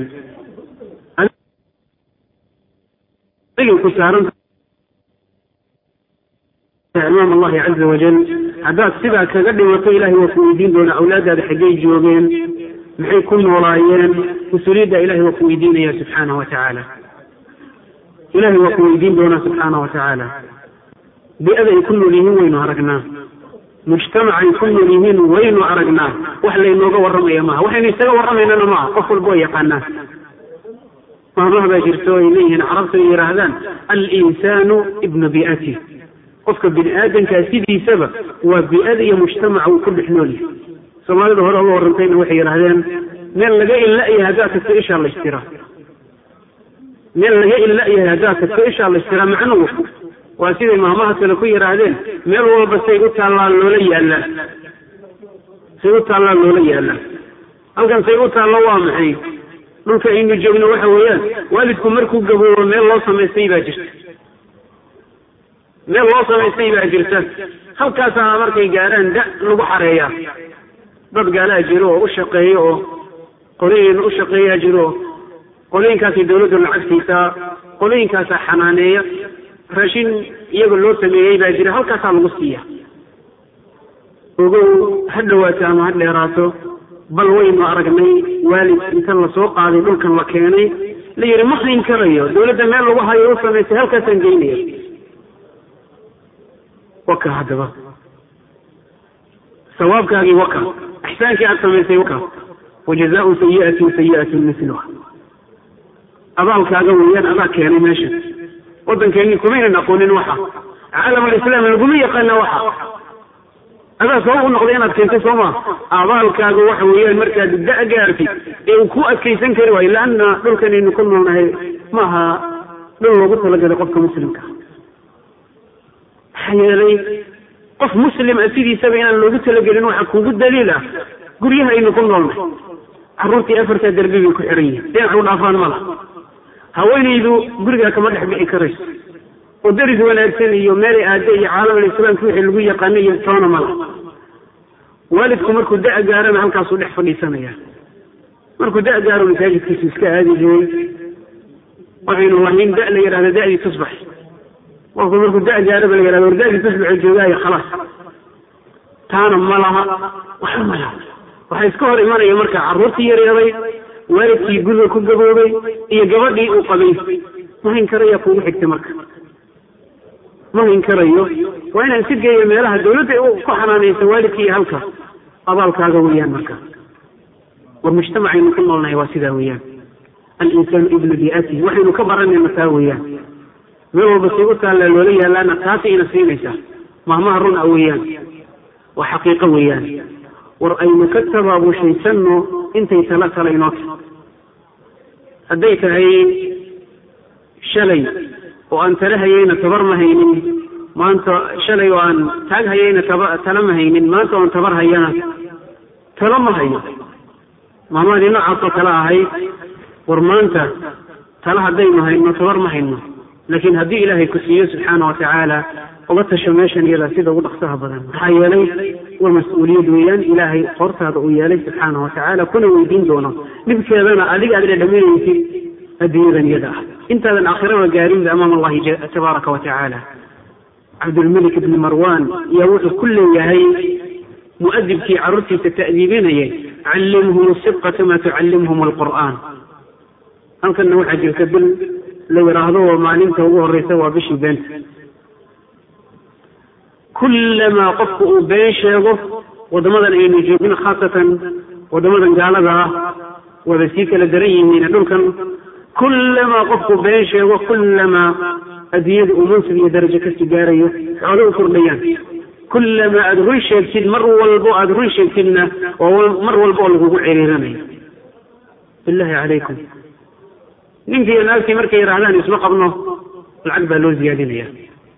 aday ku saaran tahay imaam allahi caza wajal. haddaad sidaa kaga dhimato, ilahay waa ku weydiin doonaa awlaadaada xaggay joogeen, maxay ku noolaayeen. mas-uuliyadda ilahay waa ku weydiinaya subxaana watacaala, ilahay waa ku weydiin doonaa subxaana watacaala. bii'ada ay ku nool yihiin waynu aragnaa, mujtamaca ay ku nool yihiin waynu aragnaa. wax laynooga warramaya maaha, waxaynu isaga warramaynana maaha, qof walba waa yaqaanaa. maamaha baa jirto ay leeyihiin carabta ay yidhaahdaan al-insaanu ibnu bi'ati. qofka bini aadamkaa sidiisaba waa bii'ada iyo mujtamaca uu ku dhex nool yahay. soomaalida hore uga warrantayna waxay yidhahdeen meel laga illa-yahay haddaad tagto ishaa la istiraa, meel laga illa-yahay haddaad tagto ishaa la istiraa. macnuhu waa siday maamaha kale ku yidhaahdeen, meel walba say u taallaan loola yaallaa, say u taallaan loola yaallaa. halkan say u taallo waa maxay? dhulka aynu joogno waxa weeyaan, waalidku markuu gaboobo meel loo samaystay baa jirta, meel loo samaystay baa jirta. halkaasaa markay gaaraan da lagu xareeyaa. dad gaalaa jiro oo u shaqeeyo, oo qolooyin u shaqeeyaa jiro, qolooyinkaasay dawladdu lacagtiisaa, qolooyinkaasaa xanaaneeya, raashin iyaga loo sameeyey baa jira, halkaasaa lagu siiya. ogow ha dhawaato ama ha dheeraato, bal waynu aragnay waalid inta la soo qaaday dhulkan la keenay, la yidhi ma hayn karayo, dawladda meel lagu hayo u samaysay, halkaasaan geynaya. waka haddaba sawaabkaagii waka, ixsaankii aad samaysay waka, wajazaau sayi'atin sayi'atun misluha. abaalkaaga weeyaan adaa keenay meesha waddankeennii kumaynan aqoonin waxa caalam alislaam laguma yaqaana waxa adaa sabab u noqday inaad keentay soo maa abaalkaaga waxa weeyaan markaad da' gaartid ee uu ku adkaysan kari waayo laanna dhulkanaynu ku noolnahay maaha dhul loogu talagalay qofka muslimka maxaa yeelay qof muslim ah sidiisaba inaan loogu talagelin waxa kugu daliil ah guryaha aynu ku noolnahay carruurtii afartaa darbi bay ku xiran yihiin dhinac u dhaafaan ma laha haweenaydu gurigaa kama dhex bixi karayso oo daris wanaagsan iyo meelay aade iyo caalamul islaamka wixii lagu yaqaano iyo toona ma laha waalidku markuu da' gaarana halkaasuu dhex fadhiisanaya markuu da' gaaro masaajidkiisu iska aadi jiray waxaynu lahayn da' la yidhahda da'dii tusbax qofku markuu da' gaaraba la yidhahda war da'dii tusbaxu joogaayo khalaas taana ma laha waxba ma laha waxaa iska hor imanaya marka carruurtii yaryaaday waalidkii guriga ku gaboobay iyo gabadhii uu qabay ma hayn karayaa kuugu xigtay marka ma hayn karayo waa inaan si geeyo meelaha dawladda ku xanaanaysa waalidkii iyo halka abaalkaaga weeyaan marka war mujtamacaynu ku noolnahay waa sidaa weeyaan al-insaanu ibnu bi'atihi waxaynu ka baranayna taa weeyaan meel walba say u taallaa loola yaalaana taasi ina siinaysaa mahmaha run ah weeyaan waa xaqiiqo weeyaan war aynu ka tabaabushaysanno intay tala inoo tahay hadday tahay shalay oo aan tala hayayna tabar ma haynin maanta shalay oo aan taag hayayna tala ma haynin maanta oon tabar hayana tala ma hayo maamaadii noocaasoo kale ahayd war maanta tala haddaynu hayno tabar ma hayno laakiin haddii ilaahay ku siiyo subxaana watacaala uga tasho meeshan iyada sida ugu dhaqsaha badan maxaa yeelay waa mas-uuliyad weeyaan ilaahay qoortaada uu yeelay subxaana watacaala kuna weydiin doono dhibkeedana adiga aad dhadhaminaysid adduunyadan iyada ah intaadan aakhirada gaarinba amaam allahi tabaaraka watacaala cabdulmalik ibni marwan yaa wuxuu ku leeyahay mu'adibkii carruurtiisa ta'diibinayay callimhum sidqa kama tucallimhum alqur'aan halkanna waxaa jirta bil la yidhaahdo waa maalinta ugu horreysa waa bishii beenta kullamaa qofku uu been sheego waddamadan aynu joogin khaasatan waddamadan gaalada ah waaba sii kala daran yihiin dhulkan kullamaa qofku been sheego kullamaa adduunyada uu mansib iyo darajo kasii gaarayo xoolo u kordhayaan kullamaa aada run sheegtid mar walbo aada run sheegtidna oo mar walba oo lagugu ciriiranayo billahi calaykum ninkii naagtii markay yidhaahdaan isma qabno lacag baa loo ziyaadinaya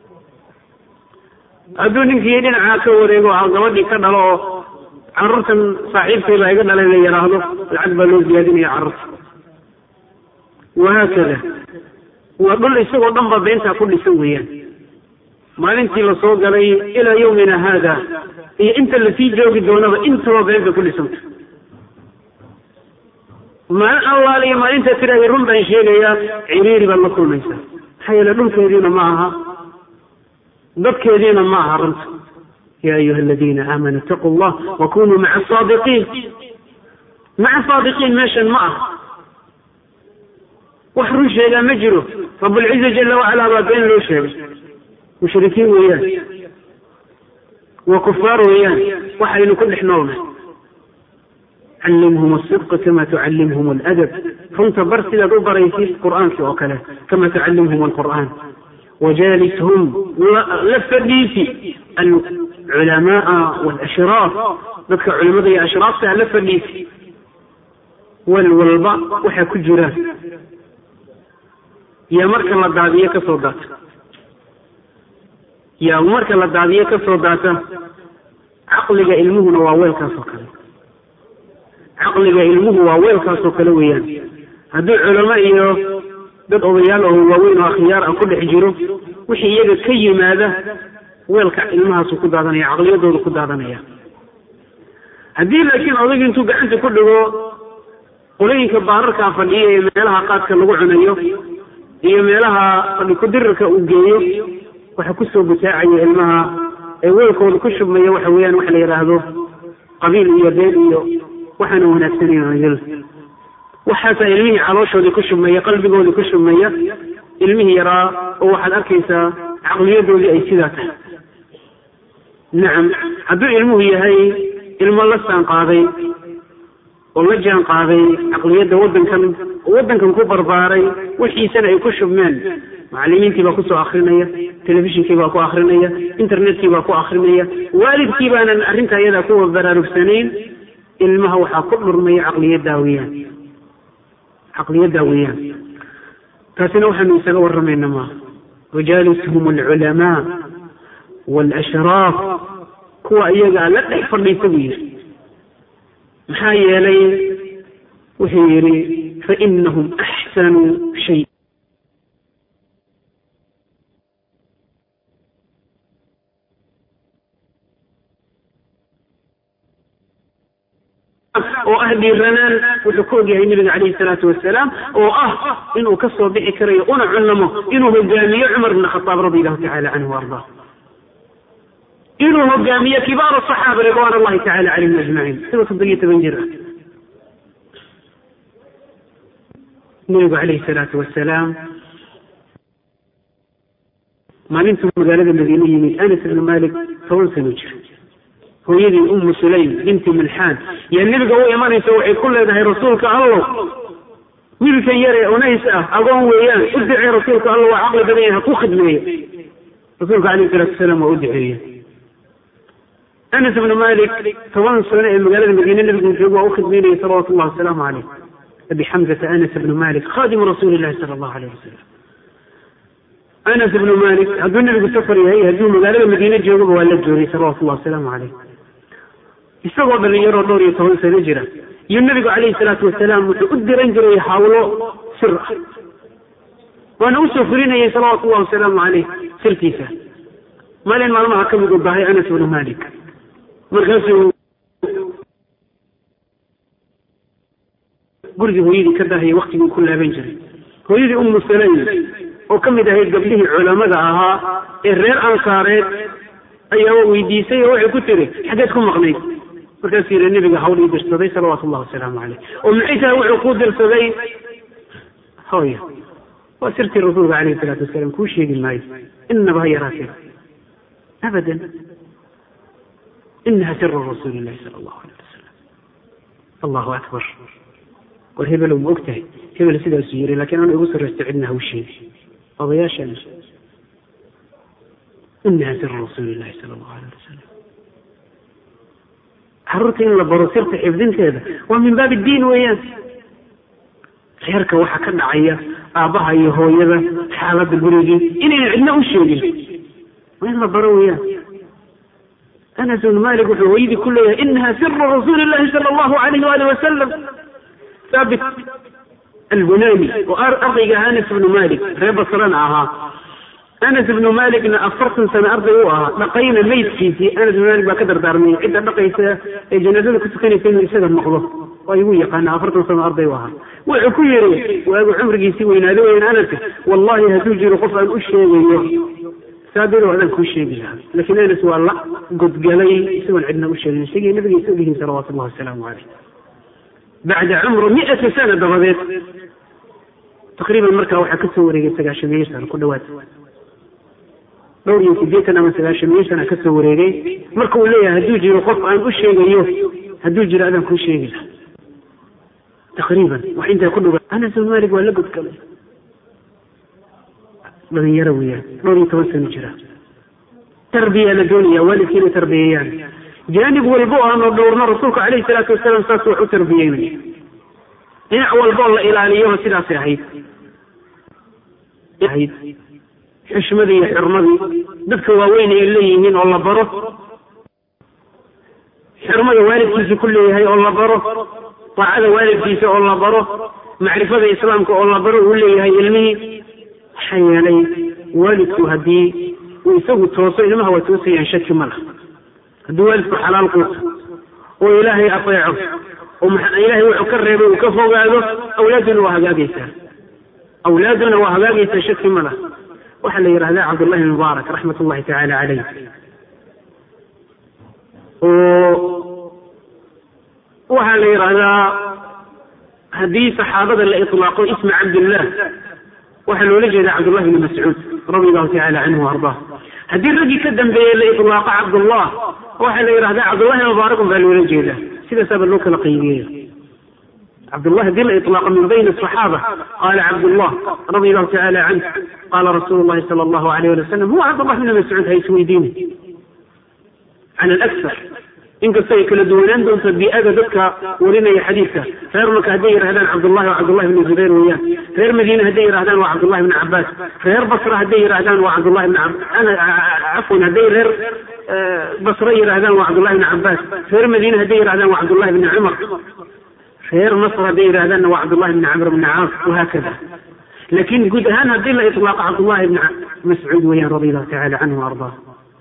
hadduu ninkii dhinacaa ka wareego gabadhii ka dhalo oo carruurtan saaxiibkeeda iga dhalay la yidhaahdo lacag baa loo ziyaadinaya carruurta wahaakada waa dhul isagoo dhan ba beentaa ku dhisan weeyaan maalintii lasoo galay ilaa yawmina haada iyo inta lasii joogi doonaba intaba beenta ku dhisanta maalin allaale iyo maalinta tiraahda run baan sheegayaa ciriiri baad la kulmaysaa maxaa yeele dhulkeediina ma aha dadkeediina ma aha runta yaa ayuha aladiina aamanuu itaquu allah wakunuu maca asaadiqiin maca saadiqiin meeshan ma aha wax run sheegaa ma jiro rabbulciza jala wacalaa baa been loo sheegay mushrikiin weeyaan waa kufaar weeyaan waxaynu ku dhex noolnahay علمهم الصدق كما تعلمهم الأدب كنت برسل دبري في القرآن في وكله كما تعلمهم القرآن وجالسهم لفديتي العلماء والأشراف ذكر علماء يا أشراف لفديتي والبعض وحا كجرات يا مركز الدعوية كصودات يا مركز الدعوية كصودات عقلك علمه نواويل كصوكله caqliga ilmuhu waa weelkaasoo kale weeyaan haddii culamo iyo dad odayaal oo waaweyn oo akhyaar ah ku dhex jiro wixii iyaga ka yimaada weelka ilmahaasu ku daadanaya caqliyadooda ku daadanaya haddii laakiin odayga intuu gacanta ku dhigo qolooyinka baararkaa fadhiya ee meelaha qaadka lagu cunayo iyo meelaha fadhi ku-dirirka uu geeyo waxa kusoo butaacaya ilmaha ee weelkooda ku shubmaya waxa weeyaan waxa la yidhaahdo qabiil iyo been iyo waxaana wanaagsanayl waxaasaa ilmihii calooshoodii ku shubmaya qalbigoodii ku shubmaya ilmihii yaraa oo waxaad arkaysaa caqliyadoodii ay sidaa tahay nacam hadduu ilmuhu yahay ilmo la saan qaaday oo la jaan qaaday aqliyada wadankan ku barbaaray wixiisana ay ku shubmeen macallimiintii baa ku soo akhrinaya telefishinkii baa ku akhrinaya internetkii baa ku akhrinaya waalidkii baanan arrinta iyada ku baraarugsaneyn ilmaha waxaa ku dhurmaya caqliyada weeyaan taasina waxaanu isaga warramaynaa maaha wajaalisuhum alculamaa waalashraaf kuwa iyagaa la dhex fadhiisa buu yidhi maxaa yeelay wuxuu yidhi fainahum axsanu shay oo dhiiranaan wuxuu ku ogyahay nabiga calayhi salaatu wasalaam oo inuu ka soo bixi karayo una cunnamo inuu hogaamiyo cumar bn khataab radi allahu tacala canhu waardaa inuu hogaamiyo kibaar saxaaba ridwaan allahi tacala calayhim ajmaciin isagoo 17 jir nabigu calayhi salaatu wasalaam maalintuu magaalada madiine yimid anas ibn malik 10 sano jir hooyadii sulaym binti milxaan yaa nabiga u imanaysa waxay ku leedahay rasuulka allow wiilkan yare unays agoon weeyaan u ducee rasuulka allow waa caqli badan yahay ku khidmeeyo rasuulka calayhi salaatu wasalaam waa u duceeyey anas ibn malik 10 sano ee magaalada madiine nabigu joogo waa u khidmeynayay salawaatu llahi wasalaamu calayh abi xamzata anas ibn malik khadimu rasuuli llahi sala allahu alayh wasalam anas ibn malik hadduu nabigu safar yahay hadduu magaalada madiine joogaba waa la joogay salawaatu llahi wasalaamu calayh isagoo dhalinyaroo 12 sano jira iyo nabigu calayhi salaatu wasalaam wuxuu u diran jiray hawlo sir waana usoo fulinayay salawaatu llahi wasalaamu calayh sirtiisa maalin maalmaha ka mid u bahay anas ibn malik markaasuu gurigii hooyadii ka dahayay waktigii ku laaban jiray hooyadii sulaym oo ka mid ahayd gabdhihii culamada ahaa ee reer ansaareed ayaa weydiisay oo waxay ku tiri xageed ku maqnayd markaasuu yidhi nabiga hawl ii dirsaday salawaatu llahi wasalaamu calayh oo maxay tahay wuxuu kuu dirsaday hooya waa sirtii rasuulka calayhi salaatu wasalaam kuu sheegi maayo inaba ha yaraatee abadan inaha siru rasuuli illahi sala allahu alayh wasalam allahu akbar war hebel ma og tahay hebel sidaasuu yiri laakiin ana igu sarraysto cidna ha u sheegi odayaashana inaha siru rasuuli illahi sala allahu alayh wasalam carruurta in la baro sirta xifdinteeda waa min baab iddiin weeyaan reerka waxa ka dhacaya aabbaha iyo hooyada xaaladda gurigii inayna cidna u sheegin waa in la baro weeyaan anas ibn malik wuxuu hooyadii ku leeyahay inaha siru rasuuli illahi sala allahu alayh waali wasalam ثابت البناني وأرضي أنس بن مالك ريب صرنا أها أنس بن مالك أفرت سنة أرضي وها لقينا ميت في أنس بن مالك بقدر دارمي عدة بقيت جنازة كنت كان يسمى السيد المقضى ويقول أنا أفرت سنة أرضي وها وعكيري وأبو عمر يسوي نادوين أنس والله هتوجر قصة الأشياء سابروا هذا كل شيء بها لكن أنس والله قد قالي يسوي عندنا أشياء شيء النبي يسوي صلوات الله وسلامه عليه بعد عمره 100 سنة ضربت تقريبا مركا waxaa ka soo wareegay 9 sano ku dhawaad dhowr iyo 8 ama 9 sano ka soo wareegay marka uu leeyahay haduu jiro qof aan u sheegayo haduu jiro adan ku sheegay تقريبا waxa inta ku dhawaad ana soo maalig wala god kale dadin yarawiya dhowr iyo 10 sano jira tarbiya la doonaya walidkiina tarbiyayaan جانب والبوء أنه دورنا رسولك عليه الصلاة والسلام ساسو حتر بييني إنع والبوء الله إلى عليه سلاسي عيد حشمذي حرمذي دبك واوين إليهين والله بره حرمذي والد كيسي كله هاي والله بره طاعة والد كيسي والله بره معرفة إسلامك والله بره واللي هاي علمي حي علي والدك هدي ويسوي التوصي لما هو توصي عن شك ملخ دوالك حلال قوت وإلهي أطيعه وإلهي وحكرر وكفوا هذا أولادنا وهباقيته شك مله وحل يرى عبد الله المبارك رحمة الله تعالى عليه وحل يرى حديث صحابة الإطلاق اسم عبد الله وحل ولجد عبد الله بن مسعود رضي الله تعالى عنه وأرضاه هذه الرجل كدم بالإطلاق عبد الله وحل يرى عبد الله المبارك فالولجد سيدة سبب لوك لقيمية عبد الله دل إطلاق من بين الصحابة. قال عبد الله رضي الله تعالى عنه قال رسول الله صلى الله عليه وسلم هو عبد الله بن مسعود هيسوي دينه على الأكثر إن قصي كل دونان دون تبيئة ذكر ولنا حديثة غير مك هدير هذان عبد الله وعبد الله بن الزبير وياه غير مدينة هدير هذان وعبد الله بن عباس غير بصرة هدير هذان وعبد الله بن أنا عفوا هدير غير بصرير هذان وعبد الله بن عباس غير مدينة هدير هذان وعبد الله بن عمر غير مصر هدير هذان وعبد الله بن عمرو بن عاص وهكذا. لكن قد هنا دل إطلاق عبد الله بن مسعود وياه رضي الله تعالى عنه وأرضاه.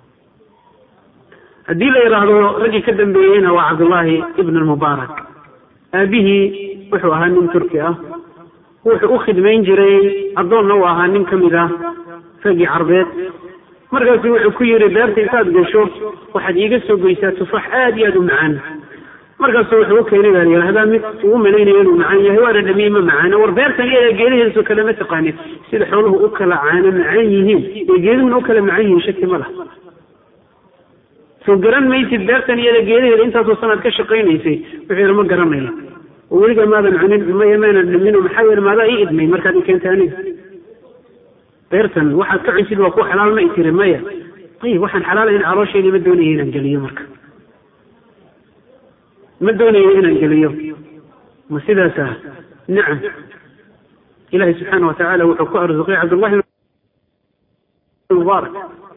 الدين يراه رجل كدم بينه وعبد الله ابن المبارك أبيه وحو أهان من تركيا وحو أخذ من جري أظن هو أهان من كمذا فقي عربيت مرقا في وحو كيري بارتي كاد قشوف وحد يقسو قيسات تفح آدي معانا مرقا في وحو كيري قال هذا مثل ومنين يلو معانا هوار النميمة معانا وربارتا يقيله ينسو كلمة تقاني سيد حوله أكل عانا معايهين يقيله من أكل معايهين شكل مله garan maysid beertan iyo geedaheeda intaasoo sanad ka shaqaynaysay wixii ma garanaya weliga maadan cunin ma yeemayna dhimin maxaa yeelay maada ii idmay markaad i keentay aniga beertan waxaad ka cunsid waa ku xalaal ma itiri maya ayib waxaan xalaal in calooshayda ma doonayo inaan geliyo marka ma doonayo inaan geliyo ma sidaas ah nacam ilaahay subxaanahu watacaala wuxuu ku arsuqay cabdullahi mubaarak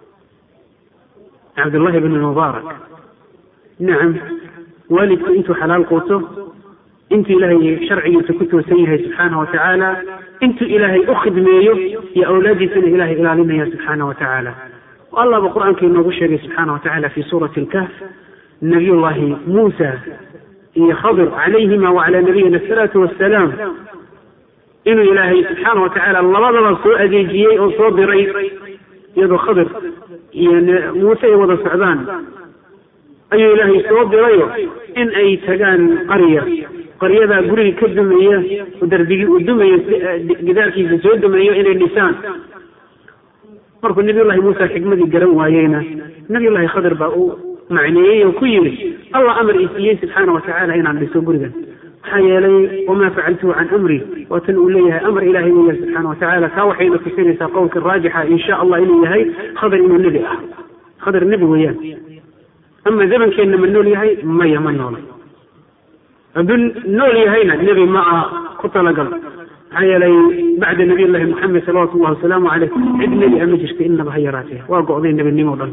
عبد الله بن المبارك نعم والدك انتو حلال قوته انتو الهي شرعي سكت وسيها سبحانه وتعالى انتو الهي اخذ ميو يا اولادي سنة الهي الالينا يا سبحانه وتعالى. والله بقرآن كي نغشر سبحانه وتعالى في سورة الكهف نبي الله موسى يا خضر عليهما وعلى نبينا الصلاة والسلام انو الهي سبحانه وتعالى الله سوء ديجي او صوبري يدو خضر يعني موسى وضع سعدان أي إلهي سواب رأيه إن أي تجان قرية ذا قرية كدمية ودردقي ودمية جدارك يزود دمية إلى اللسان مركو النبي الله موسى حكمة الجرم وعينا النبي الله خضر بقو معنيه وكيري الله أمر إسيين سبحانه وتعالى هنا عن بسوء قرية حيالي وما فعلته عن أمري وتنقل ليها أمر إلهي سبحانه وتعالى كاوحينا في سيرة قولك الراجحة إن شاء الله إليهي خضر إنه النبي خضر النبي وياه. أما زمن كان من نولي هاي ما يمن نولي أبن نولي هينا النبي مع قطل قلب حيالي بعد النبي الله محمد صلى الله عليه وسلم عليه عدنا لأمجشت إن بهيراته واقعدين النبي النموضا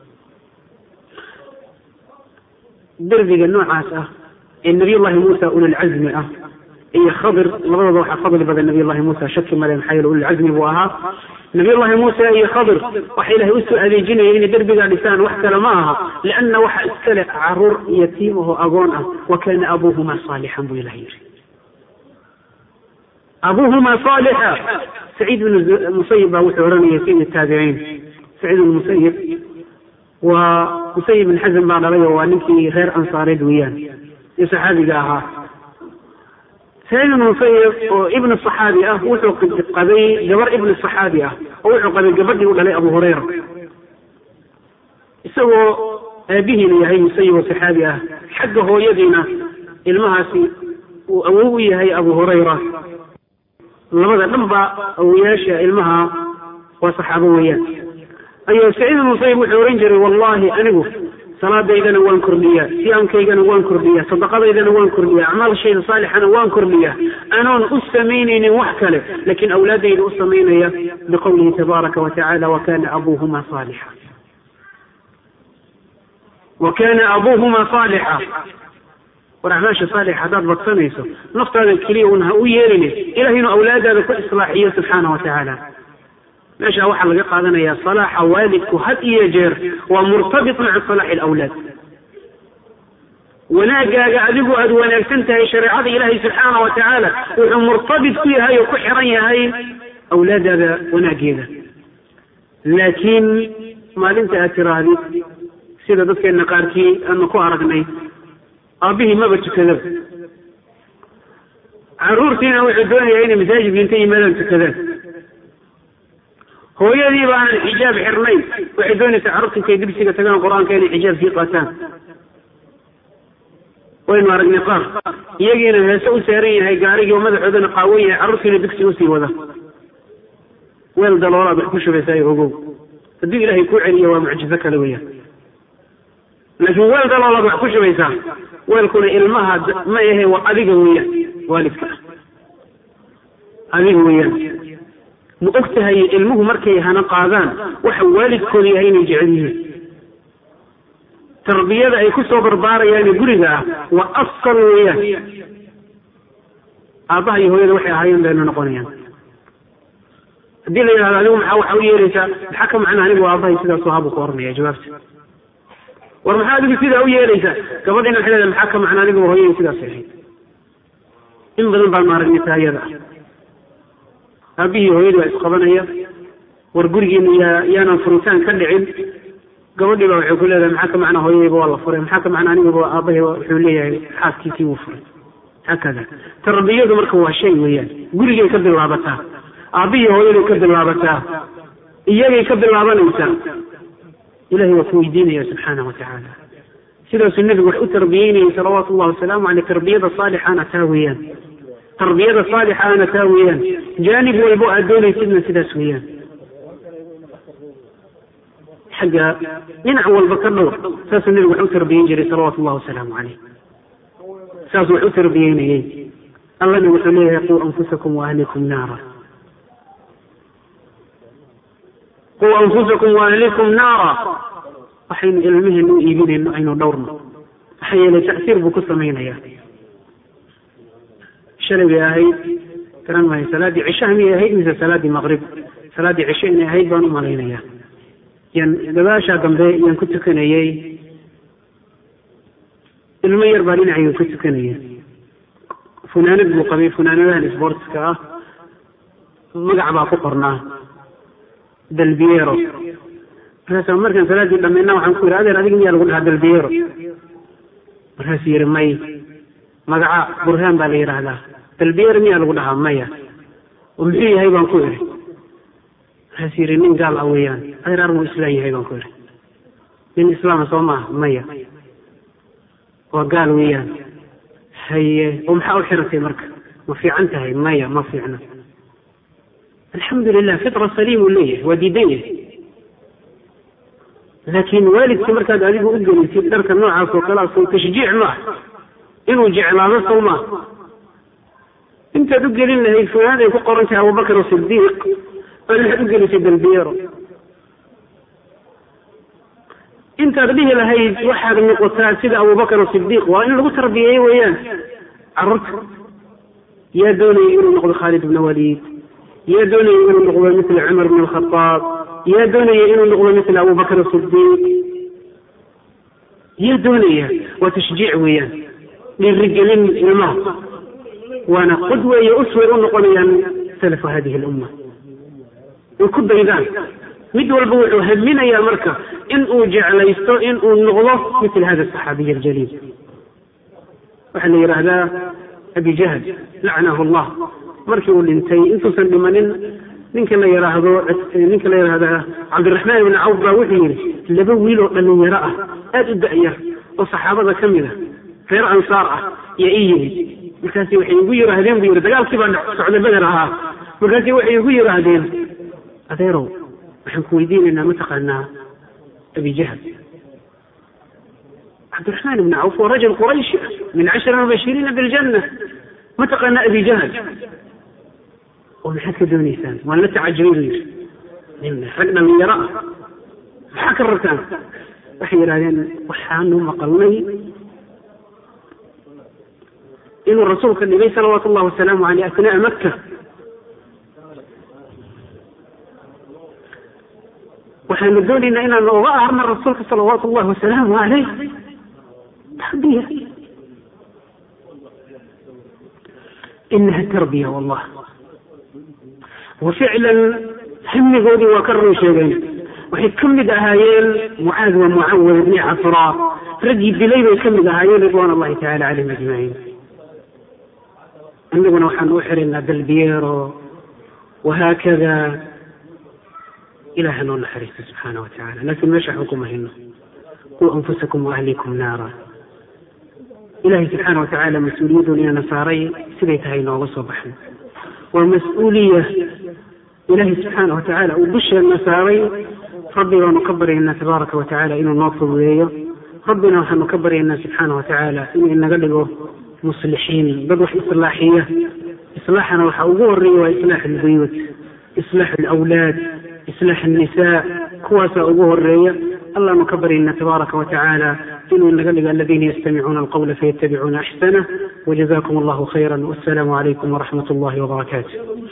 درذق النوع عاسة النبي الله موسى أولي العزم إيه خضر مرضى خضر بدل النبي الله موسى شك ما لم حيل أولي العزم بوها النبي الله موسى إيه خضر وحيله أسوء هذه جنة يعني دربق لسان وحكى معها لأن وحى اسكل عرور يتيمه أغونه وكان أبوهما صالحا بإلهير أبوهما صالحا. سعيد بن المسيب وحوراني يسين التابعين سعيد بن المسيب ومسيب بن حزم بعد رأيه ونمكي غير أنصاري دويان يسحابي لها سعيد بن المسيب ابن الصحابي وحو قبي جبر ابن الصحابي وحو قبي جبر يقول عليه أبو هريرة سوى به لهي مسيب وصحابي حقه يدنا المهاسي وأووي هي أبو هريرة لما أوياشا المها وصحابويات أيها سعيد بن المسيب وحورين جري والله أنه صلاة إذا نوان كردية صيام كيغا نوان كردية صدقاء إذا نوان كردية أعمال الشيء صالح نوان كردية أنا أستميني وحكله لكن أولادي أستميني بقوله تبارك وتعالى وكان أبوهما صالحا وكان أبوهما صالحا ورعماش صالح هذا بطنيسه نفط هذا الكلي ونهويرني إلى هنا أولاد هذا كل إصلاحية سبحانه وتعالى ماشي واحد لقى هذا يا صلاح والدك هد يجر ومرتبط مع صلاح الأولاد وناجا قاعدوا أدوانا تنتهي شريعة إلهي سبحانه وتعالى ومرتبط فيها وكحرية هاي أولاد هذا وناجينا لكن ما لنت أترادي سيدة ضدك النقاركي أنه كوهرقني أبيه ما بتكذب عرورتنا وحدوني يعني مساجد ينتهي ما لم تكذب هو يدي بان حجاب حرمين وحدوني تعرفت كي دبسي تقان القرآن كان حجاب في قاتان waynu aragnay qaar iyagiina heese u saaran yahay gaarigii oo madaxoodana qaawan yahay carruurtiina dugsi usii wada weel daloolaad wax ku shubaysaay ogow haddii ilaahay kuu celiyo waa mucjizo kale weeyaan laakiin weel daloolaad wax ku shubaysaa weelkuna ilmaha ma ahe waa adiga weeyaan waalidka adiga weeyaan ma og tahay ilmuhu markay hana qaadaan waxa waalidkooda yahay inay jecel yihiin tarbiyada ay ku soo barbaarayaan guriga ah waa asal weeyaan aabbaha iyo hooyada waxay ahaayeen baynu noqonayaan haddii la yidhahdo adigu maxaa waxa u yeelaysaa maxaa ka macna anigu aabbahay sidaasoo habuu ku oranaya jawaabta war maxaa adigu sidaa u yeelaysaa gabadhiina waxay leedahay maxaa ka macna anigu hooyadii sidaas ahayd in badan baan aragnay taayada aabihii hooyadii waa isqabanaya war gurigiina yaanan furitaan ka dhicin gabadhii baa waxay ku leedahay maxaa ka macna hooyadayba waa la furay maxaa ka macna aniguba aabbahay wuxuu leeyahay xaaskiisii wuu furay hakada tarbiyadu marka waa shay weeyaan gurigay ka bilaabataa aabihii hooyaday ka bilaabataa iyagay ka bilaabanaysaa ilahay waa ku weydiinaya subxaanahu watacaala sidaasuu nebigu wax u tarbiyeynayay salawaatu ullahi wasalaamu caleyh tarbiyada saalixaana taa weeyaan tarbiyada saalixaana taa weeyaan jaanib walbo aad doonaysidna sidaas weeyaan xagga dhinac walba ka dhowr saasuu nebigu wax u tarbiyeyn jiray salawaatu ullahi wasalaamu caleyh saas wax u tarbiyeynayey allana wuxuu leeyahay quu anfusakum waahlikum naara quu anfusakum waahlikum naara waxaynu ilmaheenna u iibinayno aynu dhowrno maxaa yeelay tacsiir buu ku samaynayaa shalay bay ahayd garan maayo salaaddii cishaha miyay ahayd mise salaaddii maqrib salaaddii cisho inay ahayd baan u malaynayaa yan gadaashaa dambe yaan ku tukanayey ilmo yar baa dhinacayga ku tukanaya funaanad buu qabay funaanadahan sportska ah magac baa ku qornaa dalbiero markaas markaan salaaddii dhamayna waxaan ku yidhi adeer adiga miyaa lagu dhahaa dalbiero markaasuu yidhi may magaca burhaan baa la yidhaahdaa dalbiero miyaa lagu dhahaa maya oo muxuu yahay baan ku idhi markaasuu yidhi nin gaal ah weeyaan adeer armuu islaam yahay baan ku idhi nin islaama soo maaha maya waa gaal weeyaan haye oo maxaa u xiratay marka ma fiican tahay maya ma fiicna alxamdulilah fitra saliim uu leeyahay waa diidan yahay laakiin waalidka markaad adigu u gelisid dharka noocaas oo kale soo tashjiic ma ah inuu jeclaado sow maa intaad u gelin lahayd funaanad ay ku qoran tahay abubakar sidiiq bal waxaad u gelisay dalbiero intaad dhihi lahayd waxaad noqotaa sida abubakar sidiiq waa in lagu tarbiyeeyo weeyaan carruurta yaa doonaya inuu noqdo khaalid ibna waliid yaa doonaya inuu noqdo mila cumar bn alkhadaab yaa doonaya inuu noqdo mila abubakar sidiiq yaa doonaya waa tashjiic weeyaan dhiirigelin ilmaha waana qudwa iyo usway u noqonayaan salafu hadihi lumma way ku daydaan mid walba wuxuu haminayaa marka in uu jeclaysto in uu noqdo mil hada saxaabiy aljaliil waxaa la yidhaahdaa abi jahl lacnahu allah markii uu dhintay intuusan dhimanin ninka la yidhaahda cabdiraxmaan ibni cawf baa wuxuu yidhi laba wiil oo dhalinyaro ah aada u da'yar oo saxaabada ka mid a reer ansaar ah yaa ii yimid markaasi waxay igu yidhaahdeen buu yidhi dagaalkii baa socda beder ahaa markaasi waxay igu yidhaahdeen adeerow waxaan ku weydiinaynaa mataqaanaa abi jahl cabdiraxmaan ibni cawf waa rajul qurayshi min 10 mubashiriina biljanna mataqaanaa abi jahl oo maxaad ka doonaysaan waan la tacajabay buu yidhi nin rag dhalinyaro ah maxaa ka rabtaan waxay yidhahdeen waxaanu maqalnay inuu rasuulka dhigay salawaatu ullahi wasalaamu caleyh asnaa maka waxaanu doonaynaa inaanu uga aarno rasuulka salawaatu ullahi wasalaamu caleyh tarbiya inaha tarbiya wallah waficlan hamigoodii waa ka run sheegeen waxay ka mid ahaayeen mucaad wa mucawad ibni cafraa raggii dilay bay ka mid ahaayeen ridwaan allahi tacala calayhim ajmaciin inaguna waxaan u xiraynaa dalbiyeero wahaakada ilaha noo naxariisto subxaana wa tacala laakiin meesha xukuma hayno quu anfusakum waahlikum naara إلهي سبحانه وتعالى مسؤوليته لنا نصاري سبيتها إنه وصبحنا ومسؤولية إلهي سبحانه وتعالى وبشر النصاري ربنا ونكبر إن تبارك وتعالى إنه نوفر إليه ربنا ونكبر إن سبحانه وتعالى إنه نقلقه مصلحين بروح إصلاحية إصلاحنا وحوور وإصلاح البيوت إصلاح الأولاد إصلاح النساء كواسا أبوه الرية الله نكبر إن تبارك وتعالى إنه نقلق الذين يستمعون القول فيتبعون أحسنه وجزاكم الله خيرا والسلام عليكم ورحمة الله وبركاته.